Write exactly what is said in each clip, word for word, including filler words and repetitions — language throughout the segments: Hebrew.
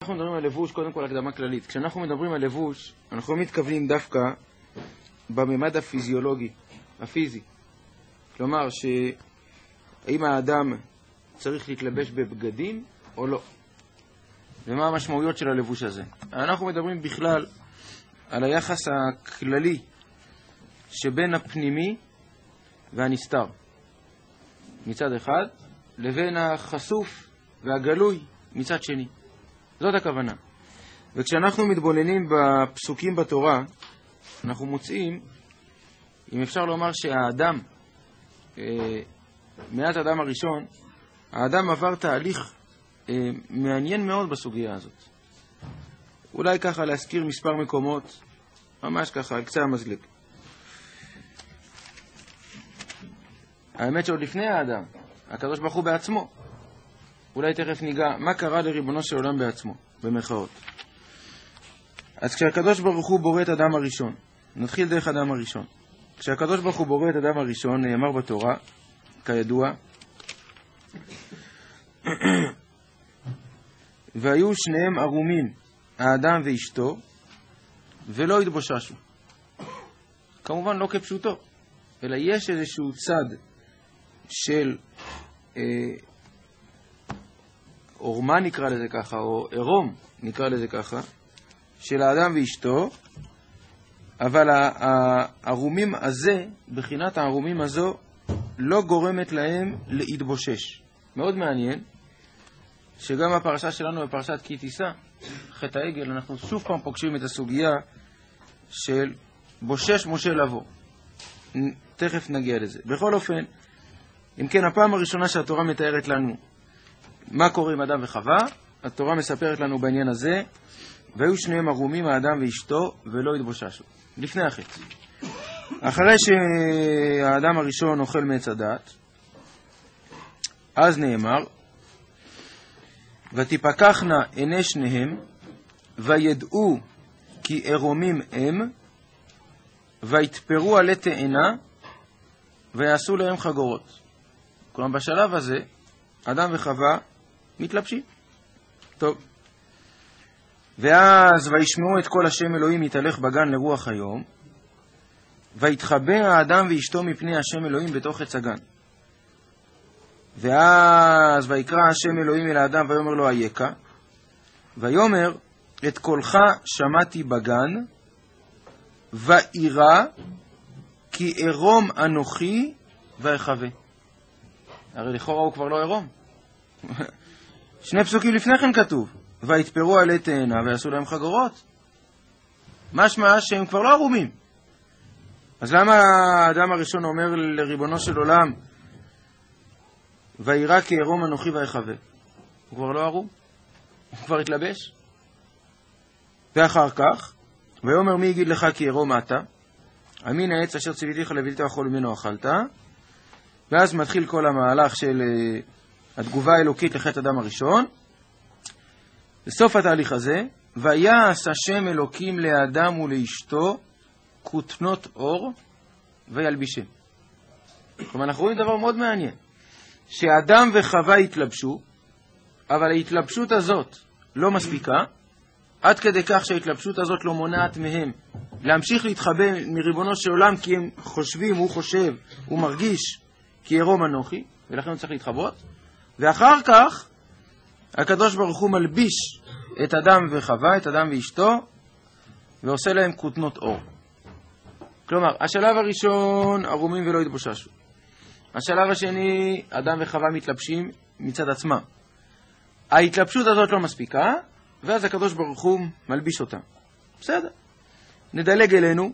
כשאנחנו מדברים על לבוש, קודם כל הקדמה כללית. כשאנחנו מדברים על לבוש, אנחנו מתכוונים דווקא בממד הפיזיולוגי, הפיזי. כלומר, שהאם האדם צריך להתלבש בבגדים או לא. ומה המשמעויות של הלבוש הזה. אנחנו מדברים בכלל על היחס הכללי שבין הפנימי והנסתר מצד אחד, לבין החשוף והגלוי מצד שני. זאת הכוונה. וכשאנחנו מתבוננים בפסוקים בתורה, אנחנו מוצאים, אם אפשר לומר שהאדם, מעט האדם הראשון, האדם עבר תהליך מעניין מאוד בסוגיה הזאת. אולי ככה להזכיר מספר מקומות, ממש ככה, על קצה המזלג. האמת שעוד לפני האדם, הקדוש ברוך הוא בעצמו, אולי תכף ניגע מה קרה לריבונו של עולם בעצמו, במרכאות. אז כשהקדוש ברוך הוא בורא את אדם הראשון, נתחיל דרך אדם הראשון. כשהקדוש ברוך הוא בורא את אדם הראשון, נאמר בתורה, כידוע, והיו שניהם ערומים, האדם ואשתו, ולא התבוששו. כמובן לא כפשוטו, אלא יש איזשהו צד של אה, אורמה נקרא לזה ככה, או ערום נקרא לזה ככה, של האדם ואשתו, אבל הערומים הזה, בחינת הערומים הזו, לא גורמת להם להתבושש. מאוד מעניין, שגם הפרשה שלנו בפרשת כי תישא, חטא העגל, אנחנו שוב פעם פוגשים את הסוגיה של בושש משה לבוא. תכף נגיע לזה. בכל אופן, אם כן, הפעם הראשונה שהתורה מתארת לנו מה קורה עם אדם וחווה, התורה מספרת לנו בעניין הזה, והיו שניהם ערומים, האדם ואשתו, ולא התבוששו. לפני החטא. אחרי שהאדם הראשון אוכל מעץ הדעת, אז נאמר, ותפקחנה עיני שניהם, וידעו כי ערומים הם, ויתפרו עלי תאנה, ויעשו להם חגורות. כלומר, בשלב הזה, אדם וחווה מתלבשים. טוב. ואז וישמעו את כל השם אלוהים יתהלך בגן לרוח היום, ויתחבא האדם ואשתו מפני השם אלוהים בתוך עץ הגן. ואז ויקרא השם אלוהים אל האדם ויאמר לו אייכה, ויאמר את קולך שמעתי בגן, ואירא כי ערום אנוכי ואחווה. הרי לכאורה הוא כבר לא ערום. שני פסוקים לפני כן כתוב, ויתפרו עלי תאנה ויעשו להם חגורות. משמע שהם כבר לא ערומים. אז למה האדם הראשון אומר לריבונו של עולם, ואירא כי ערום אנוכי ואחווה? הוא כבר לא ערום? הוא כבר התלבש? ואחר כך, ויאמר מי יגיד לך כי ערום אתה? אמין העץ אשר ציוויתיך לבלתי אכול ממנו אכלת. ואז מתחיל כל המהלך של התגובה האלוקית לחטא אדם הראשון. בסוף התהליך הזה, ויעש השם אלוקים לאדם ולאשתו כותנות אור וילבישם. כלומר, אנחנו רואים דבר מאוד מעניין, שאדם וחווה התלבשו, אבל ההתלבשות הזאת לא מספיקה, עד כדי כך שההתלבשות הזאת לא מונעת מהם להמשיך להתחבא מריבונו של עולם, כי הם חושבים, הוא חושב, הוא מרגיש כי ערום אנוכי, ולכן הוא צריך להתחבות. ואחר כך הקדוש ברוך הוא מלביש את אדם וחווה, את אדם ואשתו, ועושה להם כותנות אור. כלומר, השלב הראשון ערומים ולא התבוששו. השלב השני, אדם וחווה מתלבשים מצד עצמם. ההתלבשות הזאת לא מספיקה, ואז הקדוש ברוך הוא מלביש אותם. בסדר. נדלג אלינו.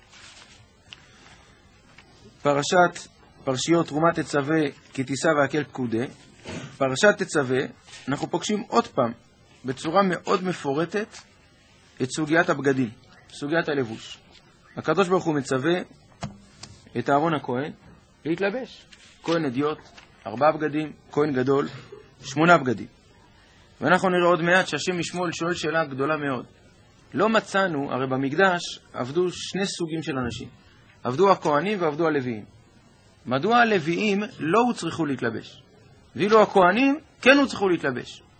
פרשת פרשיות תרומת תצווה כי תישא והקל פקודה. פרשת תצווה, אנחנו פוגשים עוד פעם, בצורה מאוד מפורטת, את סוגיית הבגדים, סוגיית הלבוש. הקדוש ברוך הוא מצווה את אהרון הכהן להתלבש. כהן אדיוט, ארבעה בגדים, כהן גדול, שמונה בגדים. ואנחנו נראה עוד מעט שהשם ישמעאל שואל שאלה גדולה מאוד. לא מצאנו, הרי במקדש עבדו שני סוגים של אנשים. עבדו הכהנים ועבדו הלוויים. מדוע הלוויים לא הוצרכו להתלבש? ואילו הכהנים כן הוצרכו להתלבש.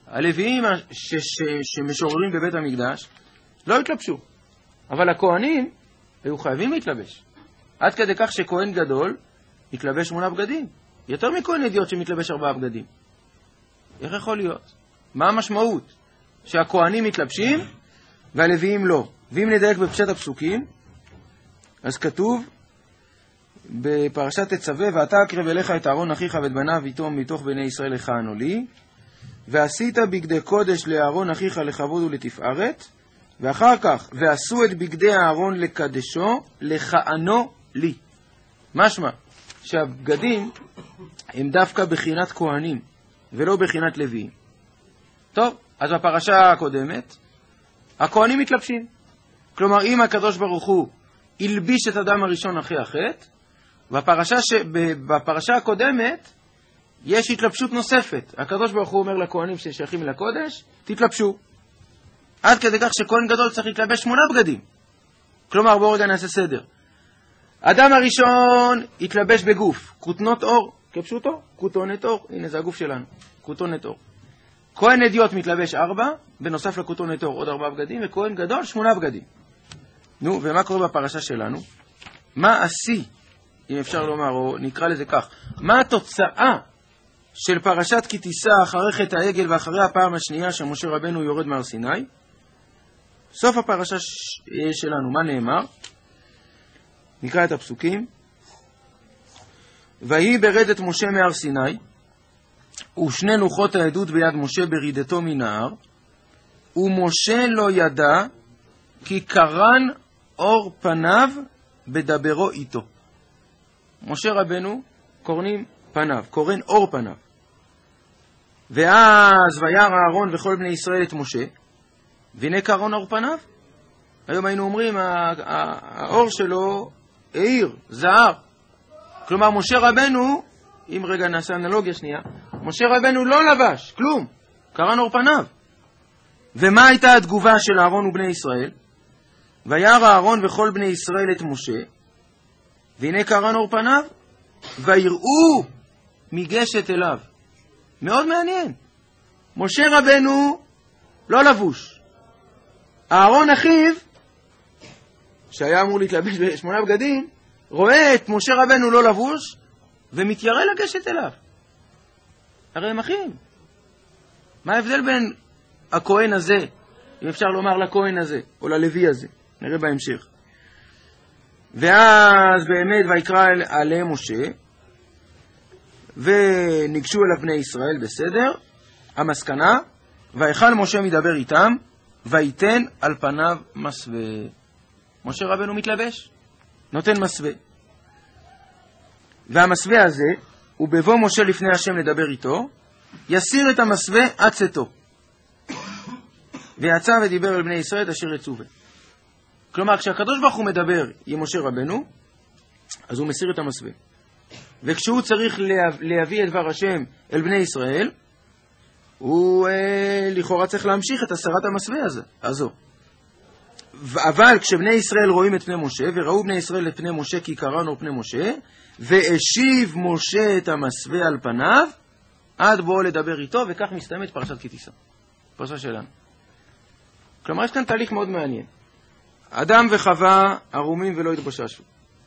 הלוויים ש- ש- שמשוררים בבית המקדש לא התלבשו, אבל הכהנים היו חייבים להתלבש. עד כדי כך שכהן גדול מתלבש שמונה בגדים. יותר מכהן אדיוט שמתלבש ארבעה בגדים. איך יכול להיות? מה המשמעות? שהכהנים מתלבשים והלוויים לא. ואם נדייק בפשט הפסוקים, אז כתוב בפרשת תצווה, ואתה אקרב אליך את אהרון אחיך ואת בניו איתו מתוך בני ישראל לכהנו לי, ועשית בגדי קודש לאהרון אחיך לכבוד ולתפארת, ואחר כך ועשו את בגדי אהרון לקדשו לכהנו לי. משמע שהבגדים הם דווקא בחינת כהנים ולא בחינת לוויים. טוב, אז בפרשה הקודמת הכהנים מתלבשים. כלומר, אם הקדוש ברוך הוא הלביש את אדם הראשון אחרי החטא, בפרשה, ש... בפרשה הקודמת יש התלבשות נוספת. הקדוש ברוך הוא אומר לכהנים ששייכים לקודש, תתלבשו. עד כדי כך שכהן גדול צריך להתלבש שמונה בגדים. כלומר, בואו רגע נעשה סדר. אדם הראשון התלבש בגוף, כותנות אור, כפשוטו, כותונת אור. הנה זה הגוף שלנו, כותונת אור. כהן אדיוט מתלבש ארבע, בנוסף לכותונת אור עוד ארבע בגדים, וכהן גדול שמונה בגדים. נו, ומה קורה בפרשה שלנו? מה השיא, אם אפשר לומר, או נקרא לזה כך, מה התוצאה של פרשת כי תישא אחרי חטא העגל ואחרי הפעם השנייה שמשה רבנו יורד מהר סיני? סוף הפרשה שלנו, מה נאמר? נקרא את הפסוקים. ויהי ברד את משה מהר סיני, ושני לוחות העדות ביד משה ברידתו מן ההר, ומשה לא ידע כי קרן אור פניו בדברו איתו. משה רבנו קורנים פניו, קורן אור פניו. ואז וירא אהרון וכל בני ישראל את משה, והנה קרן אור פניו. היום היינו אומרים, האור שלו העיר, זהר. כלומר, משה רבנו, אם רגע נעשה אנלוגיה שנייה, משה רבנו לא לבש, כלום, קרן אור פניו. ומה הייתה התגובה של אהרון ובני ישראל? וירא אהרון וכל בני ישראל את משה, והנה קרן אור פניו, ויראו מגשת אליו. מאוד מעניין. משה רבנו לא לבוש. אהרון אחיו, שהיה אמור להתלבש בשמונה בגדים, רואה את משה רבנו לא לבוש, ומתיירא לגשת אליו. הרי הם אחים. מה ההבדל בין הכהן הזה, אם אפשר לומר לכהן הזה, או ללוי הזה? נראה בהמשך. ואז באמת ויקרא עליהם משה, וניגשו אליו בני ישראל, בסדר. המסקנה, ויכל משה מדבר איתם, ויתן על פניו מסווה. משה רבנו מתלבש, נותן מסווה. והמסווה הזה, ובבוא משה לפני השם לדבר איתו, יסיר את המסווה עד צאתו. ויצא ודיבר אל בני ישראל אשר יצווה. כלומר, כשהקדוש ברוך הוא מדבר עם משה רבנו, אז הוא מסיר את המסווה. וכשהוא צריך להביא את דבר השם אל בני ישראל, הוא אה, לכאורה צריך להמשיך את הסרת המסווה הזה, הזו. אבל כשבני ישראל רואים את פני משה, וראו בני ישראל את פני משה כי קראנו פני משה, והשיב משה את המסווה על פניו, עד בואו לדבר איתו, וכך מסתיימת פרשת כי תישא. פרשה שלנו. כלומר, יש כאן תהליך מאוד מעניין. אדם וחווה ערומים ולא התבוששו.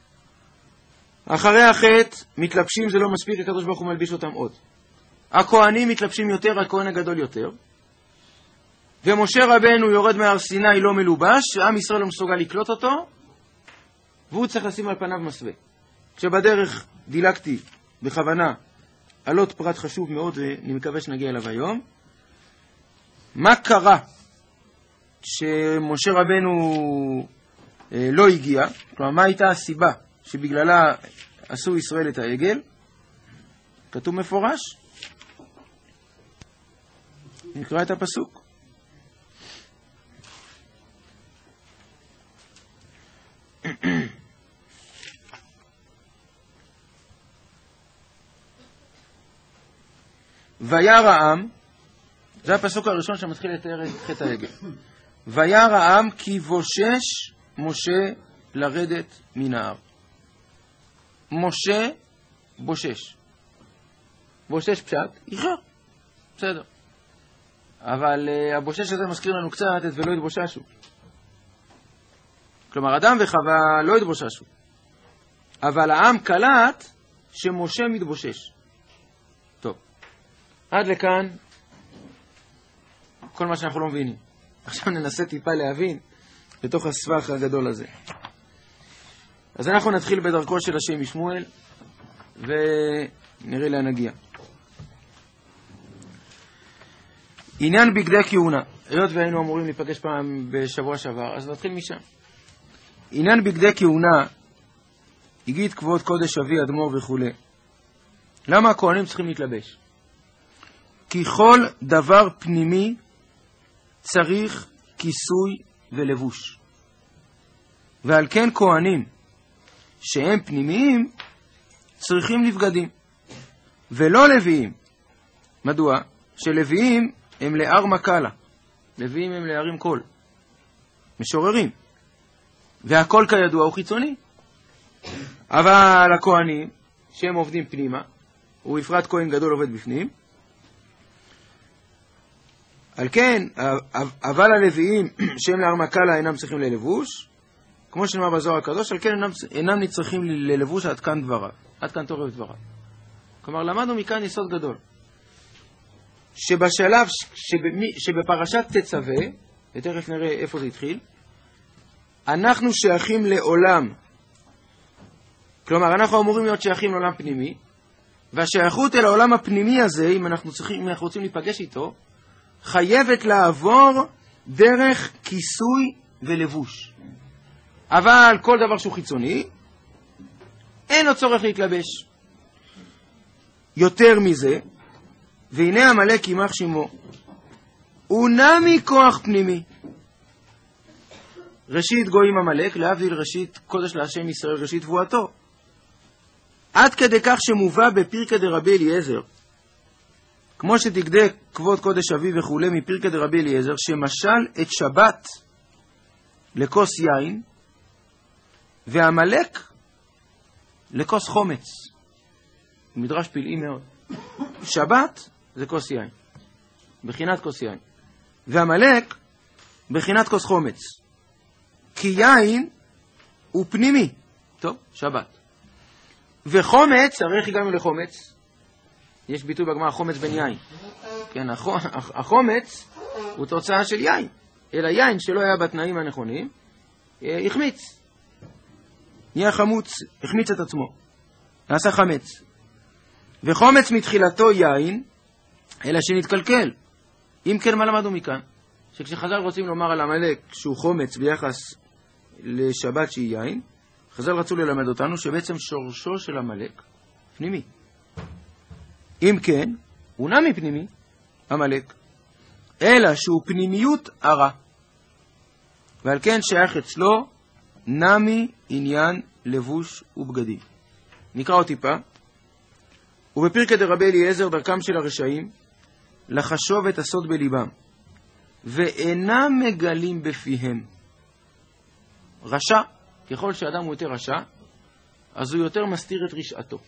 אחרי החטא מתלבשים, זה לא מספיק, הקדוש ברוך הוא מלביש אותם עוד. הכהנים מתלבשים יותר, הכהן הגדול יותר. ומשה רבנו יורד מהר סיני לא מלובש, שעם ישראל לא מסוגל לקלוט אותו, והוא צריך לשים על פניו מסווה. כשבדרך דילגתי בכוונה על עוד פרט חשוב מאוד, ואני מקווה שנגיע אליו היום. מה קרה שמשה רבנו אה, לא הגיע? כלומר, מה הייתה הסיבה שבגללה עשו ישראל את העגל? כתוב מפורש. נקרא את הפסוק. וירא העם, זה הפסוק הראשון שמתחיל לתאר את חטא העגל. וירא העם כי בושש משה לרדת מן ההר. משה בושש. בושש פשט, איחר. בסדר. אבל uh, הבושש הזה מזכיר לנו קצת את ולא התבוששו. כלומר, אדם וחווה לא התבוששו. אבל העם קלט שמשה מתבושש. טוב, עד לכאן כל מה שאנחנו לא מבינים. עכשיו ננסה טיפה להבין בתוך הסבך הגדול הזה. אז אנחנו נתחיל בדרכו של השם משמואל, ונראה לאן נגיע. עניין בגדי כהונה. היות והיינו אמורים להיפגש פעם בשבוע שעבר, אז נתחיל משם. עניין בגדי כהונה, הגיד כבוד קודש אבי אדמו"ר וכו'. למה הכהנים צריכים להתלבש? כי כל דבר פנימי צריך כיסוי ולבוש. ועל כן כהנים שהם פנימיים צריכים לבגדים, ולא לוויים. מדוע? שלוויים הם לאר מקלה, לוויים הם להרים קול, משוררים, והכל כידוע הוא חיצוני. אבל הכהנים שהם עובדים פנימה, ובפרט כהן גדול עובד בפנים, על כן, אבל הלוויים שהם לאר מקלה אינם צריכים ללבוש, כמו שנאמר בזוהר הקדוש, על כן אינם, אינם נצרכים ללבוש עד כאן דבריו, עד כאן תורף דבריו. כלומר, למדנו מכאן יסוד גדול, שבשלב שבמי, שבפרשת תצווה, ותכף נראה איפה זה התחיל, אנחנו שייכים לעולם. כלומר, אנחנו אמורים להיות שייכים לעולם פנימי, והשייכות אל העולם הפנימי הזה, אם אנחנו, צריכים, אם אנחנו רוצים להיפגש איתו, חייבת לעבור דרך כיסוי ולבוש. אבל כל דבר שהוא חיצוני, אין לו צורך להתלבש. יותר מזה, והנה עמלק יימח שמו, הוא נע מכוח פנימי. ראשית גויים עמלק, להבדיל ראשית קודש להשם ישראל, ראשית תבואתו. עד כדי כך שמובא בפרקא דרבי אליעזר, כמו שתגדה כבוד קודש אבי וכו' מפרקא דרבי אליעזר, שמשל את שבת לכוס יין, ועמלק לכוס חומץ. מדרש פלאי מאוד. שבת זה כוס יין, בחינת כוס יין, ועמלק בחינת כוס חומץ, כי יין הוא פנימי. טוב, שבת. וחומץ, הרי איך הגענו לחומץ? יש ביטוי בגמרא, חומץ בן יין. כן, החומץ הוא תוצאה של יין, אלא יין שלא היה בתנאים הנכונים, החמיץ, נהיה חמוץ, החמיץ את עצמו, נעשה חמץ. וחומץ מתחילתו יין, אלא שנתקלקל. אם כן, מה למדנו מכאן? שכשחז"ל רוצים לומר על עמלק שהוא חומץ ביחס לשבת שהיא יין, חז"ל רצו ללמד אותנו שבעצם שורשו של עמלק פנימי. אם כן, הוא נע מפנימי, עמלק, אלא שהוא פנימיות הרע. ועל כן שייך אצלו נמי עניין לבוש ובגדים. נקרא עוד טיפה. ובפרקא דרבי אליעזר דרכם של הרשעים לחשוב את הסוד בליבם, ואינם מגלים בפיהם. רשע, ככל שאדם הוא יותר רשע, אז הוא יותר מסתיר את רשעתו.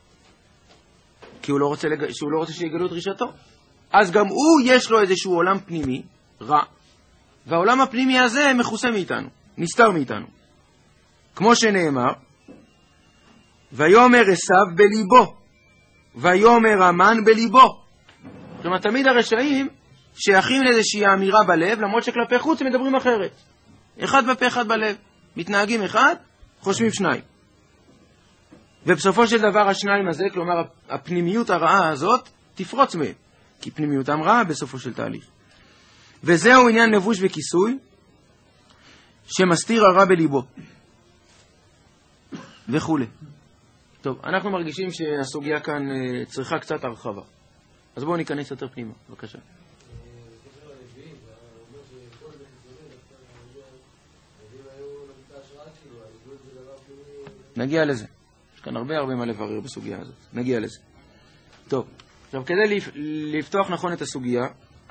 כי הוא לא רוצה, לג... שהוא לא רוצה שיגלו את רשעתו. אז גם הוא יש לו איזשהו עולם פנימי, רע, והעולם הפנימי הזה מכוסה מאיתנו, נסתר מאיתנו. כמו שנאמר, ויאמר עשיו בליבו, ויאמר המן בליבו. כלומר, תמיד הרשעים שייכים לאיזושהי אמירה בלב, למרות שכלפי חוץ הם מדברים אחרת. אחד בפה, אחד בלב. מתנהגים אחד, חושבים שניים. ובסופו של דבר השניים הזה, כלומר הפנימיות הרעה הזאת, תפרוץ מהם. כי פנימיותם רעה בסופו של תהליך. וזהו עניין לבוש וכיסוי, שמסתיר הרע בליבו. וכו'. טוב, אנחנו מרגישים שהסוגיה כאן צריכה קצת הרחבה. אז בואו ניכנס יותר פנימה, בבקשה. נגיע לזה. יש כאן הרבה הרבה מה לברר בסוגיה הזאת. נגיע לזה. טוב, עכשיו כדי לפתוח נכון את הסוגיה,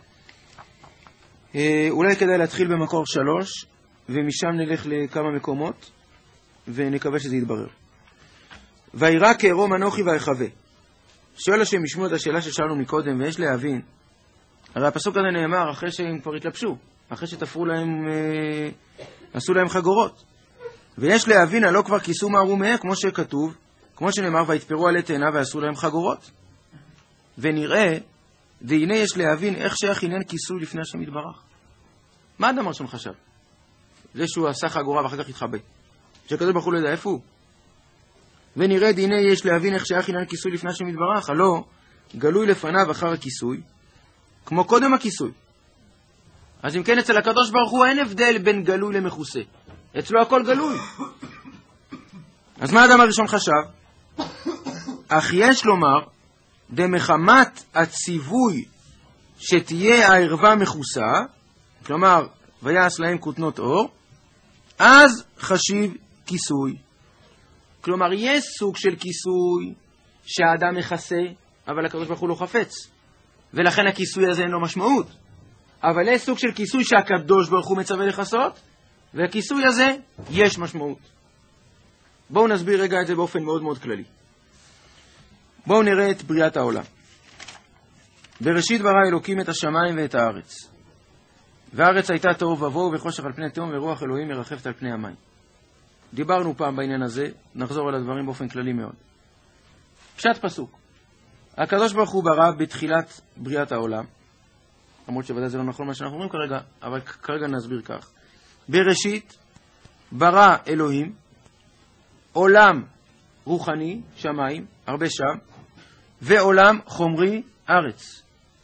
אולי כדאי להתחיל במקור שלוש, ומשם נלך לכמה מקומות, ונקווה שזה יתברר. וירא כערום אנוכי ויחווה. שואל השם משמוע את השאלה ששאלנו מקודם, ויש להבין, הרי הפסוק הזה נאמר אחרי שהם כבר התלבשו, אחרי שתפרו להם, אה, עשו להם חגורות. ויש להבין הלא כבר כיסו מערומיה, כמו שכתוב, כמו שנאמר, ויתפרו עלי תאנה ועשו להם חגורות. ונראה, והנה יש להבין איך שייך עניין כיסוי לפני השם יתברך. מה אדם הראשון חשב? זה שהוא עשה חגורה ואחר כך התחבא. שהקדוש ברוך הוא לא יודע איפה הוא. ונראה, והנה יש להבין איך שייך עניין כיסוי לפני השם יתברך. הלא, גלוי לפניו אחר הכיסוי, כמו קודם הכיסוי. אז אם כן, אצל הקדוש ברוך הוא אין הבדל בין גלוי למכוסה. אצלו הכל גלוי. אז מה האדם הראשון חשב? אך יש לומר, דמחמת הציווי שתהיה הערווה מכוסה, כלומר, ויעש להם כותנות אור, אז חשיב כיסוי. כלומר, יש סוג של כיסוי שהאדם מכסה, אבל הקדוש ברוך הוא לא חפץ. ולכן הכיסוי הזה אין לו משמעות. אבל יש סוג של כיסוי שהקדוש ברוך הוא מצווה לכסות, והכיסוי הזה יש משמעות. בואו נסביר רגע את זה באופן מאוד מאוד כללי. בואו נראה את בריאת העולם. בראשית ברא אלוקים את השמיים ואת הארץ. והארץ הייתה תוהו ובוהו וחושך על פני תהום, ורוח אלוהים מרחפת על פני המים. דיברנו פעם בעניין הזה, נחזור על הדברים באופן כללי מאוד. פשט פסוק. הקדוש ברוך הוא ברא בתחילת בריאת העולם, למרות שוודאי זה לא נכון מה שאנחנו אומרים כרגע, אבל כרגע נסביר כך. בראשית ברא אלוהים עולם רוחני, שמיים, הרבה שם, ועולם חומרי, ארץ.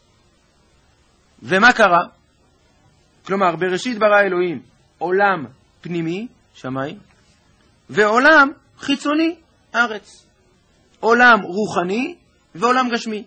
ומה קרה? כלומר, בראשית ברא אלוהים עולם פנימי, שמיים, ועולם חיצוני, ארץ. עולם רוחני ועולם גשמי.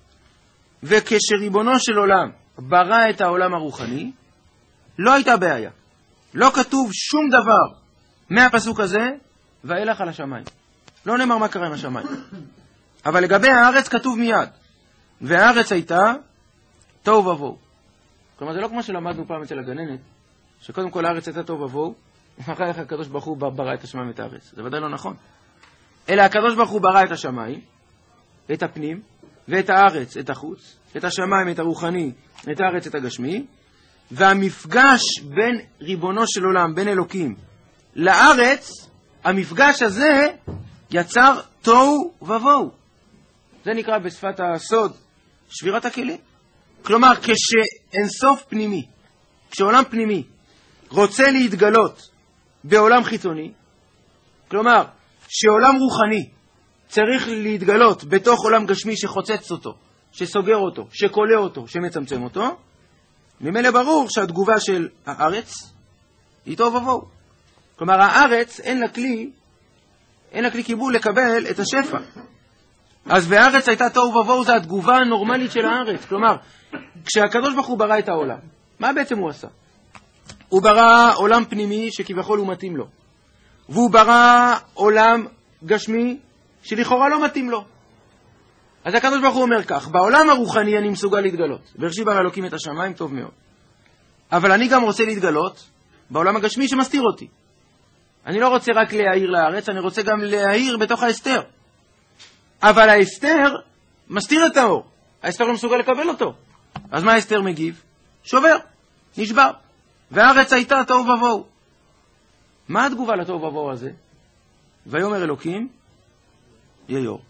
וכשריבונו של עולם ברא את העולם הרוחני, לא הייתה בעיה. לא כתוב שום דבר מהפסוק הזה, ואילך על השמיים. לא נאמר מה קרה עם השמיים. אבל לגבי הארץ כתוב מיד. והארץ הייתה תוהו ובוהו. כלומר, זה לא כמו שלמדנו פעם אצל הגננת, שקודם כל הארץ הייתה תוהו ובוהו, ואחר כך הקדוש ברוך הוא ברא את השמיים ואת הארץ. זה ודאי לא נכון. אלא הקדוש ברוך הוא ברא את השמיים, את הפנים, ואת הארץ, את החוץ, את השמיים, את הרוחני, את הארץ, את הגשמי, והמפגש בין ריבונו של עולם, בין אלוקים, לארץ, המפגש הזה יצר תוהו ובוהו. זה נקרא בשפת הסוד שבירת הכלים. כלומר, כשאינסוף פנימי, כשעולם פנימי רוצה להתגלות בעולם חיצוני, כלומר, שעולם רוחני צריך להתגלות בתוך עולם גשמי שחוצץ אותו, שסוגר אותו, שקולה אותו, שמצמצם אותו, ממילא ברור שהתגובה של הארץ היא תוהו ובוהו. כלומר, הארץ אין לה כלי, אין לה כלי קיבול לקבל את השפע. אז בארץ הייתה תוהו ובוהו, זה התגובה הנורמלית של הארץ. כלומר, כשהקדוש ברוך הוא ברא את העולם, מה בעצם הוא עשה? הוא ברא עולם פנימי שכביכול הוא מתאים לו. והוא ברא עולם גשמי שלכאורה לא מתאים לו. אז הקדוש ברוך הוא אומר כך, בעולם הרוחני אני מסוגל להתגלות. בראשית ברא אלוקים את השמיים, טוב מאוד. אבל אני גם רוצה להתגלות בעולם הגשמי שמסתיר אותי. אני לא רוצה רק להאיר לארץ, אני רוצה גם להאיר בתוך ההסתר. אבל ההסתר מסתיר את האור. ההסתר לא מסוגל לקבל אותו. אז מה ההסתר מגיב? שובר, נשבר. והארץ הייתה תוהו ובוהו. מה התגובה לתוהו ובוהו הזה? ויאמר אלוקים, יהיה אור.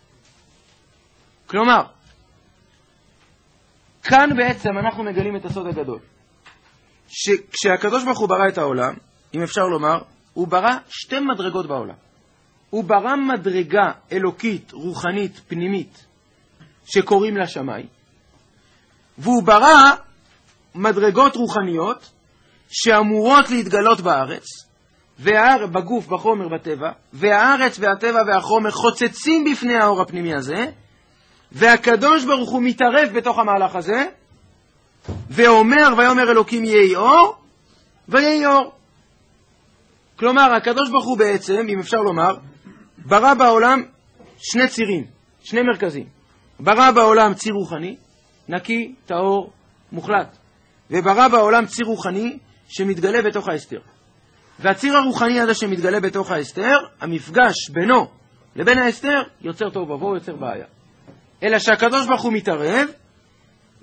כלומר, כאן בעצם אנחנו מגלים את הסוד הגדול. שכשהקדוש ברוך הוא ברא את העולם, אם אפשר לומר, הוא ברא שתי מדרגות בעולם. הוא ברא מדרגה אלוקית, רוחנית, פנימית, שקוראים לה שמיים, והוא ברא מדרגות רוחניות שאמורות להתגלות בארץ, בגוף, בחומר, בטבע, והארץ והטבע והחומר חוצצים בפני האור הפנימי הזה, והקדוש ברוך הוא מתערב בתוך המהלך הזה, ואומר, ויאמר אלוקים יהי אור, ויהי אור. כלומר, הקדוש ברוך הוא בעצם, אם אפשר לומר, ברא בעולם שני צירים, שני מרכזים. ברא בעולם ציר רוחני, נקי, טהור, מוחלט. וברא בעולם ציר רוחני שמתגלה בתוך ההסתר. והציר הרוחני הזה שמתגלה בתוך ההסתר, המפגש בינו לבין ההסתר יוצר תוהו ובוהו, יוצר בעיה. אלא שהקדוש ברוך הוא מתערב,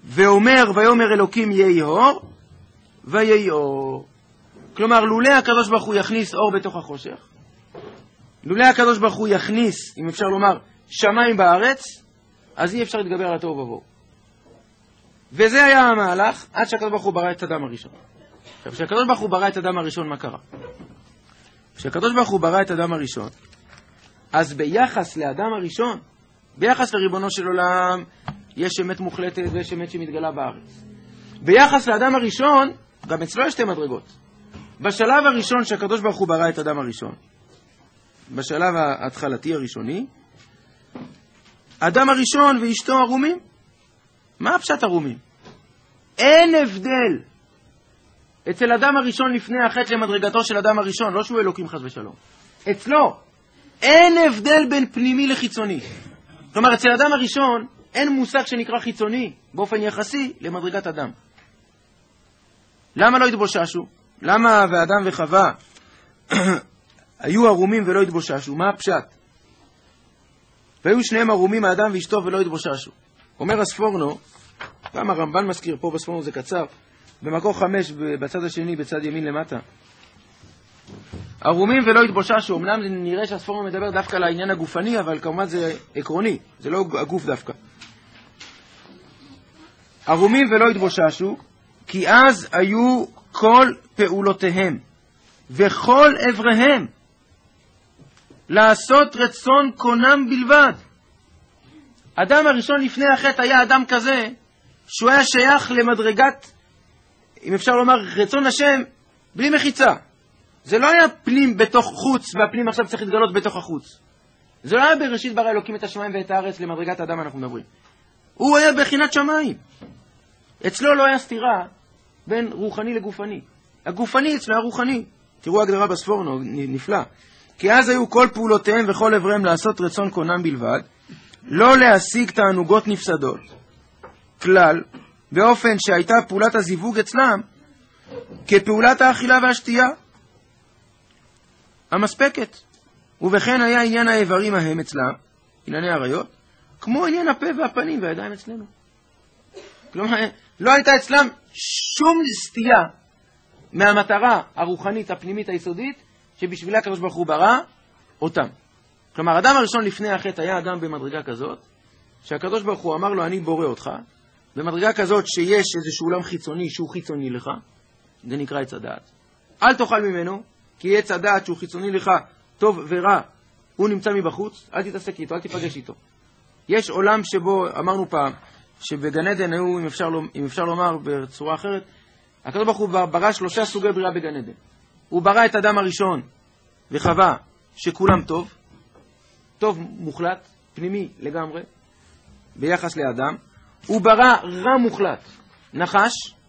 ואומר, ויאמר אלוקים יהי אור, ויהי אור. כלומר, לולא הקדוש ברוך הוא יכניס אור בתוך החושך, לולא הקדוש ברוך הוא יכניס, אם אפשר לומר, שמיים בארץ, אז אי אפשר להתגבר על התוהו ובוהו. וזה היה המהלך עד שהקדוש ברוך הוא ברא את אדם הראשון. עכשיו, כשהקדוש ברוך הוא ברא את אדם הראשון, מה קרה? כשהקדוש ברוך הוא ברא את אדם הראשון, אז ביחס לאדם הראשון, ביחס לריבונו של עולם, יש אמת מוחלטת ויש אמת שמתגלה בארץ. ביחס לאדם הראשון, גם אצלו יש שתי מדרגות. בשלב הראשון שהקדוש ברוך הוא ברא את אדם הראשון, בשלב ההתחלתי הראשוני, אדם הראשון ואשתו ערומים. מה הפשט ערומים? אין הבדל אצל אדם הראשון לפני החטא למדרגתו של אדם הראשון, לא שהוא אלוקים חס ושלום. אצלו אין הבדל בין פנימי לחיצוני. כלומר, אצל אדם הראשון אין מושג שנקרא חיצוני באופן יחסי למדרגת אדם. למה לא התבוששו? למה ואדם וחווה היו ערומים ולא התבוששו? מה הפשט? והיו שניהם ערומים, האדם ואשתו, ולא התבוששו. אומר הספורנו, גם הרמב"ן מזכיר פה בספורנו, זה קצר, במקור חמש בצד השני, בצד ימין למטה. ערומים ולא התבוששו. אמנם נראה שהספורנו מדבר דווקא על העניין הגופני, אבל כמובן זה עקרוני, זה לא הגוף דווקא. ערומים ולא התבוששו, כי אז היו כל פעולותיהם וכל עבריהם לעשות רצון קונם בלבד. אדם הראשון לפני החטא היה אדם כזה שהוא היה שייך למדרגת, אם אפשר לומר, רצון השם בלי מחיצה. זה לא היה פנים בתוך חוץ, והפנים עכשיו צריך להתגלות בתוך החוץ. זה לא היה בראשית ברא אלוקים את השמיים ואת הארץ, למדרגת האדם אנחנו מדברים. הוא היה בחינת שמיים. אצלו לא היה סתירה בין רוחני לגופני. הגופני אצלו היה רוחני. תראו הגדרה בספורנו, נפלא. כי אז היו כל פעולותיהם וכל עבריהם לעשות רצון קונם בלבד, לא להשיג תענוגות נפסדות, כלל, באופן שהייתה פעולת הזיווג אצלם כפעולת האכילה והשתייה המספקת. ובכן היה עניין האיברים ההם אצלם, ענייני הריות, כמו עניין הפה והפנים והידיים אצלנו. כלומר, לא הייתה אצלם שום סטייה מהמטרה הרוחנית, הפנימית, היסודית, שבשבילה הקדוש ברוך הוא ברא אותם. כלומר, אדם הראשון לפני החטא היה אדם במדרגה כזאת, שהקדוש ברוך הוא אמר לו, אני בורא אותך, במדרגה כזאת שיש איזשהו עולם חיצוני שהוא חיצוני לך, זה נקרא עץ הדעת. אל תאכל ממנו, כי עץ הדעת שהוא חיצוני לך, טוב ורע, הוא נמצא מבחוץ, אל תתעסק איתו, אל תיפגש איתו. יש עולם שבו, אמרנו פעם, שבגן עדן היו, אם אפשר, אם אפשר לומר בצורה אחרת, הקדוש ברוך הוא ברא שלושה סוגי בריאה בגן עדן. הוא ברא את אדם הראשון וחווה שכולם טוב, טוב מוחלט, פנימי לגמרי, ביחס לאדם. הוא ברא רע מוחלט, נחש,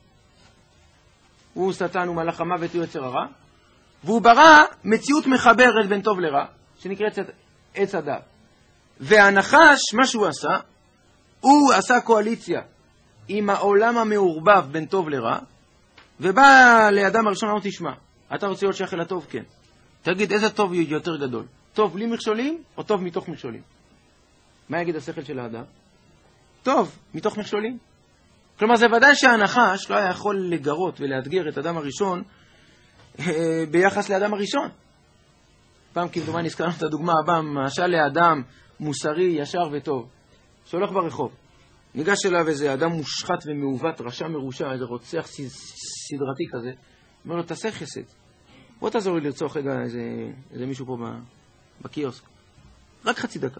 הוא שטן ומלאך המוות הוא יצר הרע, והוא ברא מציאות מחברת בין טוב לרע, שנקראת עץ הדעת. והנחש, מה שהוא עשה, הוא עשה קואליציה עם העולם המעורבב בין טוב לרע, ובא לאדם הראשון, אמר, תשמע, אתה רוצה להיות שייך אל הטוב? כן. תגיד, איזה טוב יותר גדול? טוב בלי מכשולים, או טוב מתוך מכשולים? מה יגיד השכל של האדם? טוב, מתוך מכשולים. כלומר, זה ודאי שהנחש לא היה יכול לגרות ולאתגר את אדם הראשון אה, ביחס לאדם הראשון. פעם כמדומה נזכרנו את הדוגמה הבאה, משל לאדם מוסרי, ישר וטוב, שהולך ברחוב. ניגש אליו איזה אדם מושחת ומעוות, רשע מרושע, איזה רוצח סדרתי כזה. אומר לו, תעשה חסד. בוא תעזור לי לרצוח רגע איזה, איזה מישהו פה בקיוסק. רק חצי דקה.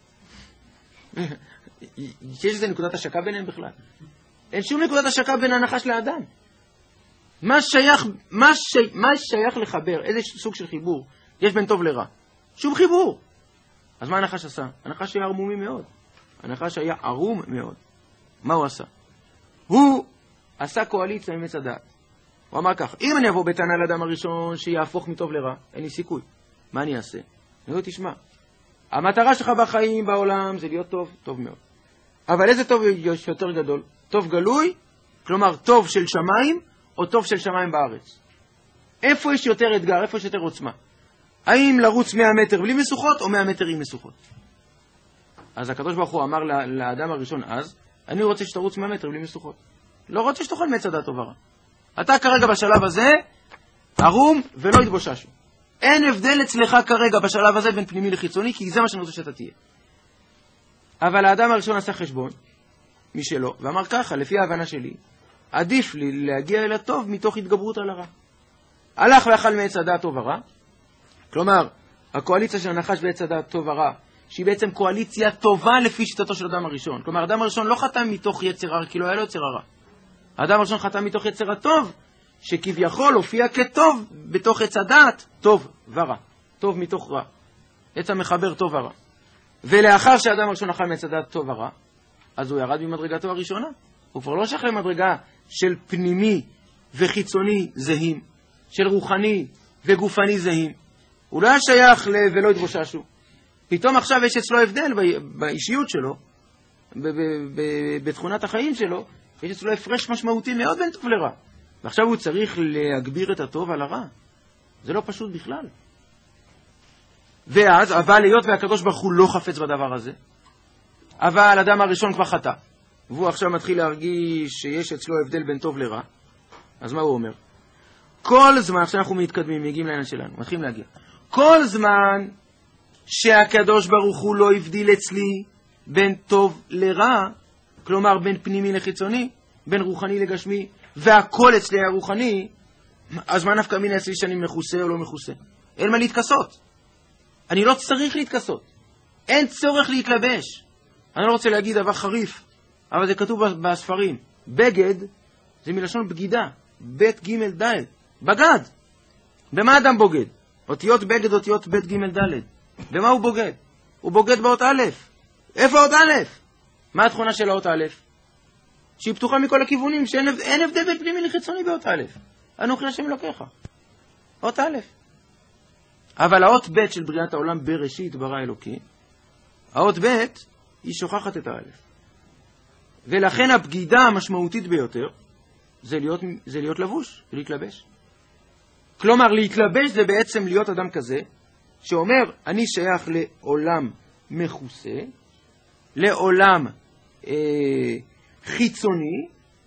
יש איזה נקודת השקה ביניהם בכלל. אין שום נקודת השקה בין הנחש לאדם. מה שייך, מה, שי, מה שייך לחבר? איזה סוג של חיבור יש בין טוב לרע? שום חיבור. אז מה הנחש עשה? הנחש היה ערמומי מאוד. הנחש היה ערום מאוד. מה הוא עשה? הוא עשה קואליציה עם עץ הדעת. הוא אמר כך, אם אני אבוא בטענה לאדם הראשון שיהפוך מטוב לרע, אין לי סיכוי. מה אני אעשה? אני אומר, תשמע, המטרה שלך בחיים, בעולם, זה להיות טוב, טוב מאוד. אבל איזה טוב יש יותר גדול? טוב גלוי, כלומר טוב של שמיים, או טוב של שמיים בארץ. איפה יש יותר אתגר, איפה יש יותר עוצמה? האם לרוץ מאה מטר בלי מסוכות, או מאה מטר עם מסוכות? אז הקדוש ברוך הוא אמר לאדם הראשון אז, אני רוצה שתרוץ מאה מטר בלי משוכות. לא רוצה שתאכל מעץ הדעת טוב ורע. אתה כרגע בשלב הזה, ערום ולא יתבוששו. אין הבדל אצלך כרגע בשלב הזה בין פנימי לחיצוני, כי זה מה שאני רוצה שאתה תהיה. אבל האדם הראשון עשה חשבון, משלו, ואמר ככה, לפי ההבנה שלי, עדיף לי להגיע אל הטוב מתוך התגברות על הרע. הלך ואכל מעץ הדעת טוב ורע, כלומר, הקואליציה של הנחש בעץ הדעת טוב ורע, שהיא בעצם קואליציה טובה לפי שיטתו של אדם הראשון. כלומר, האדם הראשון לא חתם מתוך יצר הרע, כי לא היה לו יצר הרע. האדם הראשון חתם מתוך יצר הטוב, שכביכול הופיע כטוב בתוך עץ הדעת טוב ורע. טוב מתוך רע. עץ המחבר טוב ורע. ולאחר שהאדם הראשון אכל מעץ הדעת טוב ורע, אז הוא ירד ממדרגתו הראשונה. הוא כבר לא שייך למדרגה של פנימי וחיצוני זהים, של רוחני וגופני זהים. הוא לא היה שייך ל... ולא התבוששו. פתאום עכשיו יש אצלו הבדל באישיות שלו, בתכונת החיים שלו, יש אצלו הפרש משמעותי מאוד בין טוב לרע. ועכשיו הוא צריך להגביר את הטוב על הרע. זה לא פשוט בכלל. ואז, אבל להיות והקדוש ברוך הוא לא חפץ בדבר הזה, אבל אדם הראשון כבר חטא, והוא עכשיו מתחיל להרגיש שיש אצלו הבדל בין טוב לרע, אז מה הוא אומר? כל זמן, עכשיו אנחנו מתקדמים, מגיעים לעניין שלנו, מתחילים להגיע. כל זמן שהקדוש ברוך הוא לא הבדיל אצלי בין טוב לרע, כלומר בין פנימי לחיצוני, בין רוחני לגשמי, והכל אצלי הרוחני, אז מה נפקא מינה אצלי שאני מכוסה או לא מכוסה? אין מה להתכסות. אני לא צריך להתכסות. אין צורך להתלבש. אני לא רוצה להגיד דבר חריף, אבל זה כתוב בספרים. בגד זה מלשון בגידה. בית ג' ד'. בגד. במה אדם בוגד? אותיות בגד, אותיות בית ג' ד'. במה הוא בוגד? הוא בוגד באות א'. איפה אות א'? מה התכונה של האות א'? שהיא פתוחה מכל הכיוונים, שאין הבדל בין פנימי לחיצוני באות א'. אנוכי השם אלוקיך. אות א'. אבל האות ב' של בריאת העולם בראשית ברא אלוקי, האות ב' היא שוכחת את האלף. ולכן הבגידה המשמעותית ביותר זה להיות, זה להיות לבוש, להתלבש. כלומר, להתלבש זה בעצם להיות אדם כזה, שאומר, אני שייך לעולם מכוסה, לעולם אה, חיצוני,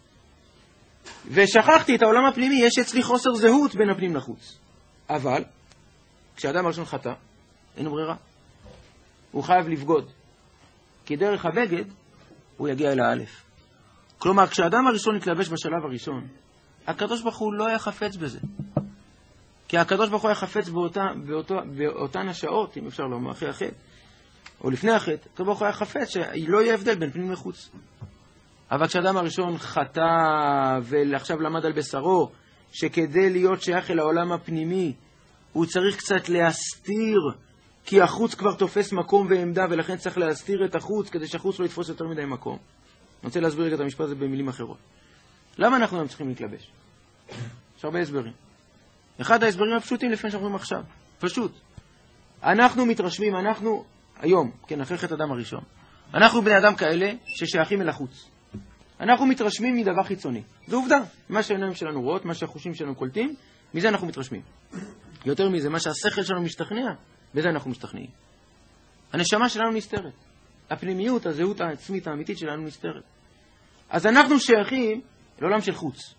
ושכחתי את העולם הפנימי, יש אצלי חוסר זהות בין הפנים לחוץ. אבל, כשאדם הראשון חטא, אין ברירה. הוא חייב לבגוד. כי דרך הבגד, הוא יגיע אל האלף. כלומר, כשאדם הראשון התלבש בשלב הראשון, הקדוש ברוך הוא לא היה חפץ בזה. כי הקדוש ברוך הוא היה חפץ באותה, באותו, באותן השעות, אם אפשר לומר, אחרי החטא, או לפני החטא, הקדוש ברוך הוא היה חפץ שלא יהיה הבדל בין פנים לחוץ. אבל כשאדם הראשון חטא ועכשיו למד על בשרו, שכדי להיות שייך אל העולם הפנימי, הוא צריך קצת להסתיר, כי החוץ כבר תופס מקום ועמדה, ולכן צריך להסתיר את החוץ, כדי שהחוץ לא יתפוס יותר מדי מקום. אני רוצה להסביר את המשפט הזה במילים אחרות. למה אנחנו לא צריכים להתלבש? יש הרבה הסברים. אחד ההסברים הפשוטים לפני שאנחנו רואים עכשיו. פשוט. אנחנו מתרשמים, אנחנו, היום, כן, אחרי חטא אדם הראשון, אנחנו בני אדם כאלה ששייכים אל החוץ. אנחנו מתרשמים מדבר חיצוני. זו עובדה. מה שהעיניים שלנו רואות, מה שהחושים שלנו קולטים, מזה אנחנו מתרשמים. יותר מזה, מה שהשכל שלנו משתכנע, בזה אנחנו משתכנעים. הנשמה שלנו נסתרת. הפנימיות, הזהות העצמית האמיתית שלנו נסתרת. אז אנחנו שייכים לעולם של חוץ.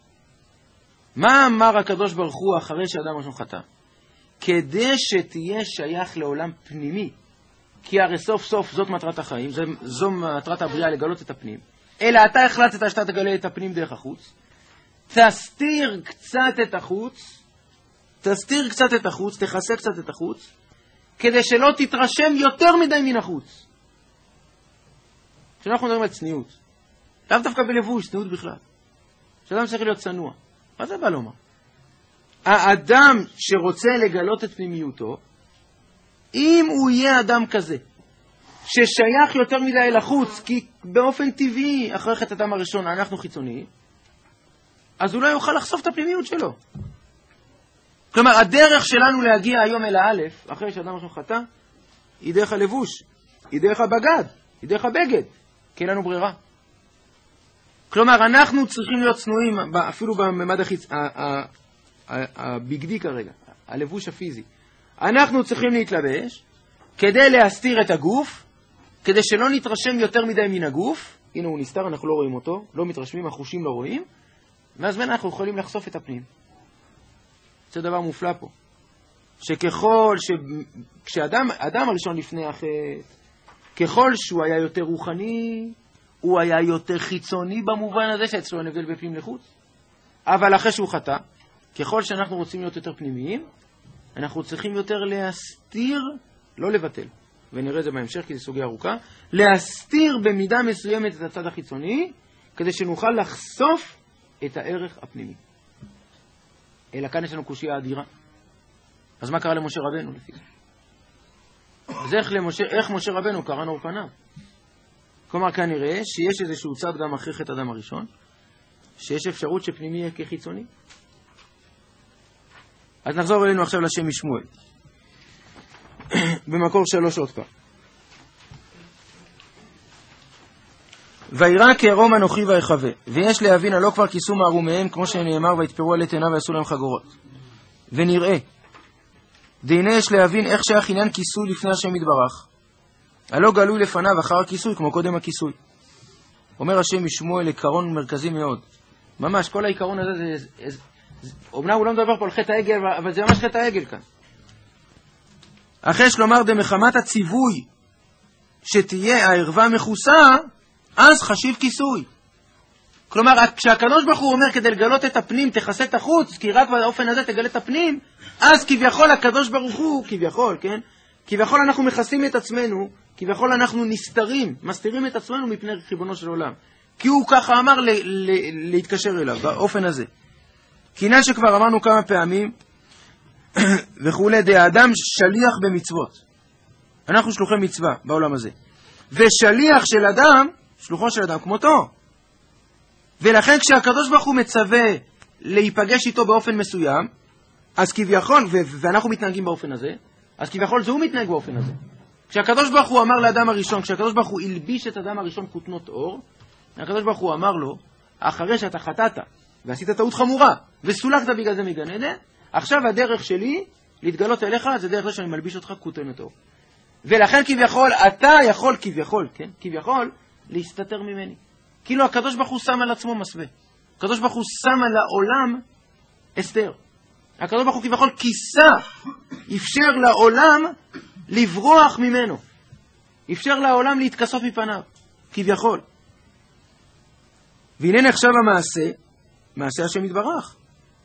מה אמר הקדוש ברוך הוא אחרי שאדם ראשון חטא? כדי שתהיה שייך לעולם פנימי, כי הרי סוף סוף זאת מטרת החיים, זו, זו מטרת הבריאה לגלות את הפנים, אלא אתה החלטת שאתה תגלה את הפנים דרך החוץ, תסתיר קצת את החוץ, תסתיר קצת את החוץ, תחסה קצת את החוץ, כדי שלא תתרשם יותר מדי מן החוץ. כשאנחנו מדברים על צניעות, לאו דווקא בלבוש, צניעות בכלל. שאדם צריך להיות צנוע. מה זה בא לומר? האדם שרוצה לגלות את פנימיותו, אם הוא יהיה אדם כזה, ששייך יותר מדי אל החוץ, כי באופן טבעי, אחרי חטא אדם הראשון, אנחנו חיצוניים, אז הוא לא יוכל לחשוף את הפנימיות שלו. כלומר, הדרך שלנו להגיע היום אל האלף, אחרי שאדם ראשון חטא, היא דרך הלבוש, היא דרך הבגד, היא דרך הבגד, כי אין לנו ברירה. כלומר, אנחנו צריכים להיות צנועים, אפילו בממד החיצ... הבגדי כרגע, הלבוש הפיזי. אנחנו צריכים להתלבש כדי להסתיר את הגוף, כדי שלא נתרשם יותר מדי מן הגוף, הנה הוא נסתר, אנחנו לא רואים אותו, לא מתרשמים, החושים לא רואים, ואז בין אנחנו יכולים לחשוף את הפנים. זה דבר מופלא פה. שככל ש... כשאדם, אדם הראשון לפני החטא, ככל שהוא היה יותר רוחני, הוא היה יותר חיצוני במובן הזה שאצלו נבל בפנים לחוץ. אבל אחרי שהוא חטא, ככל שאנחנו רוצים להיות יותר פנימיים, אנחנו צריכים יותר להסתיר, לא לבטל, ונראה את זה בהמשך כי זה סוגיה ארוכה, להסתיר במידה מסוימת את הצד החיצוני, כדי שנוכל לחשוף את הערך הפנימי. אלא כאן יש לנו קושיה אדירה. אז מה קרה למשה רבנו לפי זה? אז איך, למשה, איך משה רבנו קרא נור פניו? כלומר, כנראה שיש איזשהו צד גם אחרי חטא אדם הראשון, שיש אפשרות שפנימי יהיה כחיצוני. אז נחזור אלינו עכשיו לשם משמואל. במקור שלוש עוד פעם. וירא כערום אנוכי ויחווה, ויש להבין הלא כבר כיסו מערומיהם, כמו שנאמר, ויתפרו עלי תאנה ויעשו להם חגורות. ונראה, דהנה יש להבין איך שייך עניין כיסוי לפני השם יתברך. הלא גלוי לפניו אחר הכיסוי, כמו קודם הכיסוי. אומר השם משמואל עיקרון מרכזי מאוד. ממש, כל העיקרון הזה, זה, זה, זה, אומנם הוא לא מדבר פה על חטא העגל, אבל זה ממש חטא העגל כאן. אחרי שלומר דמחמת הציווי שתהיה הערווה מכוסה, אז חשיב כיסוי. כלומר, כשהקדוש ברוך הוא אומר כדי לגלות את הפנים תכסה את החוץ, כי רק באופן הזה תגלה את הפנים, אז כביכול הקדוש ברוך הוא, כביכול, כן? כביכול אנחנו מכסים את עצמנו, כביכול אנחנו נסתרים, מסתירים את עצמנו מפני ריבונו של עולם. כי הוא ככה אמר ל- ל- להתקשר אליו, באופן הזה. כי עניין שכבר אמרנו כמה פעמים, וכולי, דאדם שליח במצוות. אנחנו שלוחי מצווה בעולם הזה. ושליח של אדם, שלוחו של אדם כמותו. ולכן כשהקדוש ברוך הוא מצווה להיפגש איתו באופן מסוים, אז כביכול, ו- ואנחנו מתנהגים באופן הזה, אז כביכול זה הוא מתנהג באופן הזה. כשהקדוש ברוך הוא אמר לאדם הראשון, כשהקדוש ברוך הוא הלביש את אדם הראשון כותנות אור, הקדוש ברוך הוא אמר לו, אחרי שאתה חטאת ועשית טעות חמורה וסולחת בגלל זה מגן עדן, עכשיו הדרך שלי להתגלות אליך זה דרך זה שאני מלביש אותך כותנת אור. ולכן כביכול אתה יכול כביכול, כן? כביכול להסתתר ממני. כאילו הקדוש ברוך הוא שם על עצמו מסווה. הקדוש ברוך הוא שם על העולם הסתר. הקדוש ברוך הוא כביכול כיסה, אפשר לעולם לברוח ממנו. אפשר לעולם להתכסות מפניו, כביכול. והנה נחשב המעשה, מעשה השם יתברך.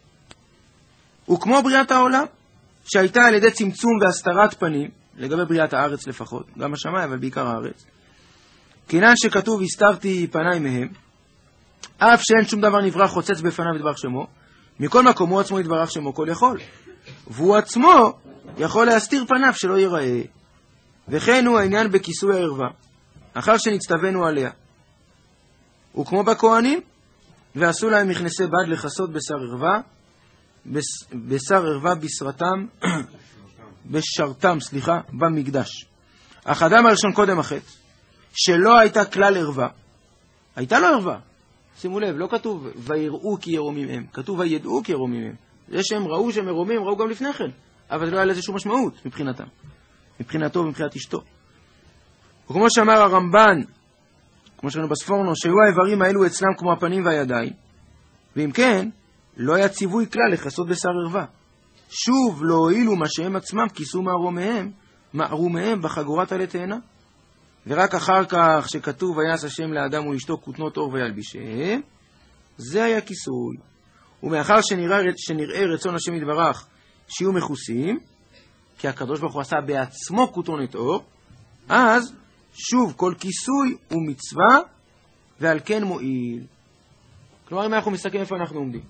וכמו בריאת העולם, שהייתה על ידי צמצום והסתרת פנים, לגבי בריאת הארץ לפחות, גם השמיים, אבל בעיקר הארץ. כעניין שכתוב, הסתרתי פניי מהם, אף שאין שום דבר נברא חוצץ בפניו יתברך שמו, מכל מקום הוא עצמו יתברך שמו כל יכול. והוא עצמו יכול להסתיר פניו שלא ייראה. וכן הוא העניין בכיסוי הערווה, אחר שנצטווינו עליה. וכמו בכהנים, ועשו להם מכנסי בד לחסות בשר ערווה, בשר ערווה בשרתם, בשרתם, סליחה, במקדש. אך אדם הראשון קודם החטא, שלא הייתה כלל ערווה, הייתה לו ערווה. שימו לב, לא כתוב ויראו כי ירומים הם, כתוב וידעו כי ירומים הם. זה שהם ראו שהם ירומים, ראו גם לפני כן, אבל זה לא היה לזה שום משמעות מבחינתם, מבחינתו ומבחינת אשתו. וכמו שאמר הרמב"ן, כמו שראינו בספורנו, שהיו האיברים האלו אצלם כמו הפנים והידיים, ואם כן, לא היה ציווי כלל לחסות בשר ערווה. שוב לא הועילו מה שהם עצמם כיסו מערומיהם, מערומיהם בחגורת עלי תאנה. ורק אחר כך שכתוב ויעש השם לאדם ולאשתו כותנות אור וילבישם, זה היה כיסוי. ומאחר שנראה, שנראה רצון השם יתברך שיהיו מכוסים, כי הקדוש ברוך הוא עשה בעצמו כותנות אור, אז שוב כל כיסוי הוא מצווה ועל כן מועיל. כלומר, אם אנחנו מסתכלים איפה אנחנו עומדים.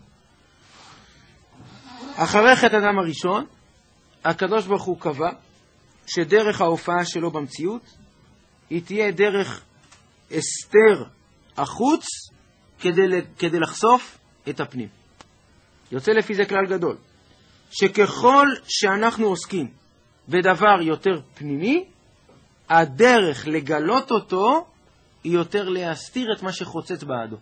אחרי חטא אדם הראשון, הקדוש ברוך הוא קבע שדרך ההופעה שלו במציאות היא תהיה דרך הסתר החוץ כדי, כדי לחשוף את הפנים. יוצא לפי זה כלל גדול, שככל שאנחנו עוסקים בדבר יותר פנימי, הדרך לגלות אותו היא יותר להסתיר את מה שחוצץ בעדו.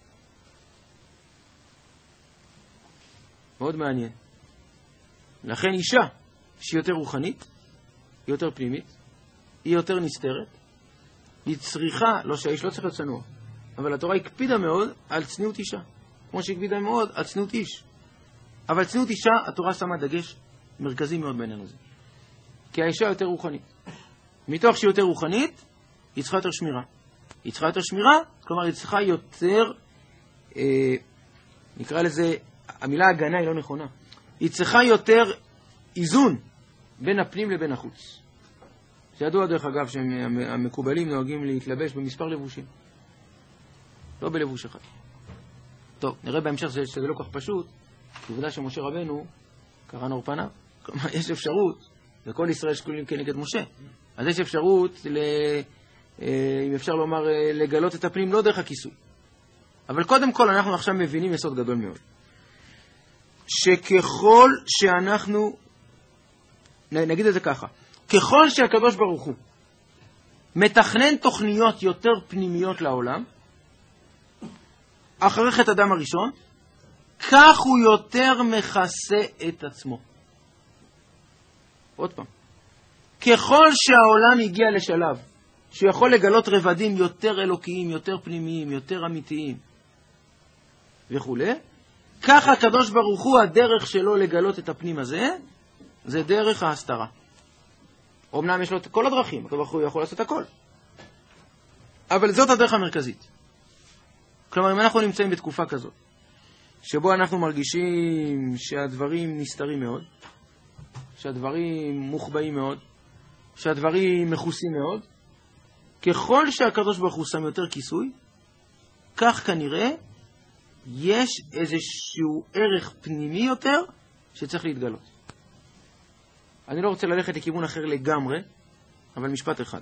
מאוד מעניין. לכן אישה שהיא יותר רוחנית, היא יותר פנימית, היא יותר נסתרת, היא צריכה, לא שהאיש לא צריך להיות צנוע, אבל התורה הקפידה מאוד על צניעות אישה, כמו שהקפידה מאוד על צניעות איש. אבל צניעות אישה, התורה שמה דגש מרכזי מאוד בעניין הזה. כי האישה יותר רוחנית. מתוך שהיא יותר רוחנית, היא צריכה יותר שמירה. היא צריכה יותר שמירה, כלומר היא צריכה יותר, אה, נקרא לזה, המילה הגנה היא לא נכונה. היא צריכה יותר איזון בין הפנים לבין החוץ. זה ידוע דרך אגב שהמקובלים נוהגים להתלבש במספר לבושים. לא בלבוש אחד. טוב, נראה בהמשך שזה, שזה לא כך פשוט, כי עובדה שמשה רבנו קרא נור פניו. כלומר, יש אפשרות, וכל ישראל שקולים כנגד משה. אז יש אפשרות, ל, אם אפשר לומר, לגלות את הפנים לא דרך הכיסוי. אבל קודם כל אנחנו עכשיו מבינים יסוד גדול מאוד. שככל שאנחנו, נגיד את זה ככה, ככל שהקדוש ברוך הוא מתכנן תוכניות יותר פנימיות לעולם, אחרי חטא אדם הראשון, כך הוא יותר מכסה את עצמו. עוד פעם. ככל שהעולם הגיע לשלב שהוא יכול לגלות רבדים יותר אלוקיים, יותר פנימיים, יותר אמיתיים וכו', כך הקדוש ברוך הוא, הדרך שלו לגלות את הפנים הזה, זה דרך ההסתרה. אמנם יש לו את כל הדרכים, הקדוש ברוך הוא יכול לעשות הכל. אבל זאת הדרך המרכזית. כלומר, אם אנחנו נמצאים בתקופה כזאת, שבו אנחנו מרגישים שהדברים נסתרים מאוד, שהדברים מוחבאים מאוד, שהדברים מכוסים מאוד, ככל שהקדוש ברוך הוא שם יותר כיסוי, כך כנראה יש איזשהו ערך פנימי יותר שצריך להתגלות. אני לא רוצה ללכת לכיוון אחר לגמרי, אבל משפט אחד.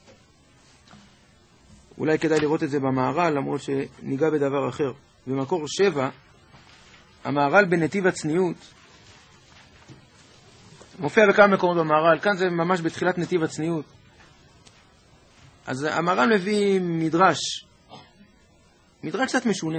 אולי כדאי לראות את זה במערל, למרות שניגע בדבר אחר. במקור שבע, המערל בנתיב הצניעות, מופיע בכמה מקומות במערל, כאן זה ממש בתחילת נתיב הצניעות. אז המערל מביא מדרש, מדרש קצת משונה.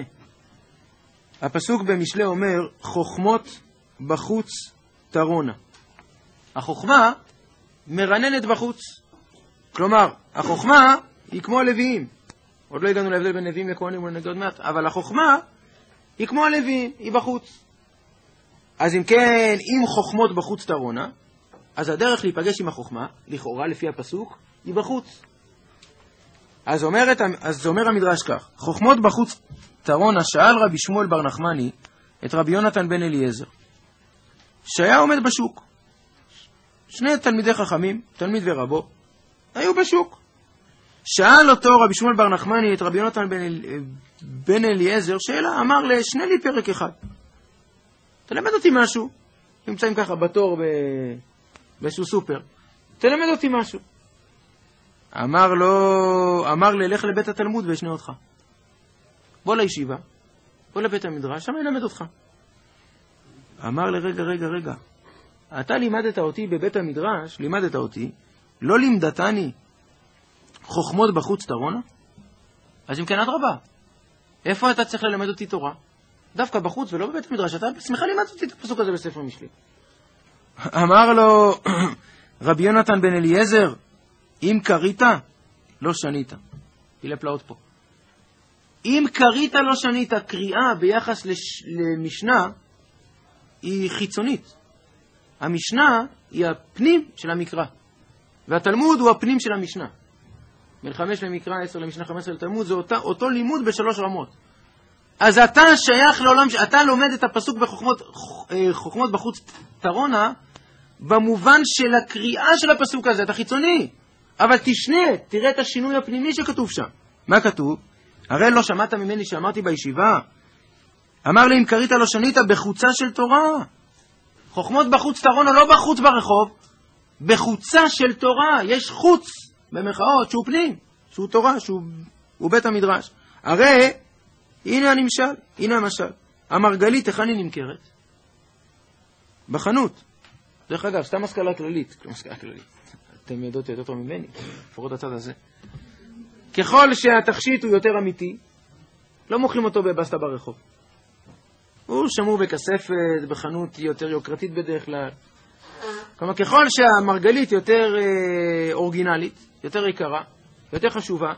הפסוק במשלי אומר, חוכמות בחוץ תרונה. החוכמה מרננת בחוץ. כלומר, החוכמה היא כמו הלוויים. עוד לא הגענו להבדל בין נביאים לכהנים ונגיד עוד מעט, אבל החוכמה היא כמו הלוויים, היא בחוץ. אז אם כן, אם חוכמות בחוץ תרונה, אז הדרך להיפגש עם החוכמה, לכאורה לפי הפסוק, היא בחוץ. אז אומרת, אז אומר המדרש כך, חוכמות בחוץ תרונה, שאל רבי שמואל בר נחמני את רבי יונתן בן אליעזר, שהיה עומד בשוק. שני תלמידי חכמים, תלמיד ורבו, היו בשוק. שאל אותו רבי שמואל בר נחמני את רבי יונתן בן, אל... בן אליעזר, שאלה, אמר לשני לי פרק אחד. תלמד אותי משהו. נמצאים ככה בתור ב... באיזשהו סופר. תלמד אותי משהו. אמר לו, אמר לי, לך לבית התלמוד וישנה אותך. בוא לישיבה, בוא לבית המדרש, שם ילמד אותך. אמר לי, רגע, רגע, רגע. אתה לימדת אותי בבית המדרש, לימדת אותי, לא לימדתני חוכמות בחוץ תרונה? אז אם כן, אדרבה. איפה אתה צריך ללמד אותי תורה? דווקא בחוץ ולא בבית המדרש. אתה שמחה לימדת אותי את הפסוק הזה בספר משלי. אמר לו, רבי יונתן בן אליעזר, אם קרית, לא שנית. תהיה פלאות פה. אם קרית, לא שנית. קריאה ביחס לש... למשנה היא חיצונית. המשנה היא הפנים של המקרא. והתלמוד הוא הפנים של המשנה. בין חמש למקרא, עשר למשנה, חמש עשרה לתלמוד, זה אותה, אותו לימוד בשלוש רמות. אז אתה שייך לעולם, אתה לומד את הפסוק בחוכמות, חוכמות בחוץ תרונה, במובן של הקריאה של הפסוק הזה, אתה חיצוני. אבל תשנה, תראה את השינוי הפנימי שכתוב שם. מה כתוב? הרי לא שמעת ממני שאמרתי בישיבה. אמר לי, אם קרית לא שנית, בחוצה של תורה. חוכמות בחוץ תרונה, לא בחוץ ברחוב, בחוצה של תורה. יש חוץ, במחאות, שהוא פנים, שהוא תורה, שהוא בית המדרש. הרי, הנה הנמשל, הנה המשל. המרגלית, איך אני נמכרת? בחנות. דרך אגב, סתם השכלה כללית. לא השכלה כללית. אתם יודעות יותר טוב ממני, לפחות הצד הזה. ככל שהתכשיט הוא יותר אמיתי, לא מוכרים אותו בבסטה ברחוב. הוא שמור בכספת, בחנות יותר יוקרתית בדרך כלל. כלומר, ככל שהמרגלית יותר אה, אורגינלית, יותר יקרה, יותר חשובה,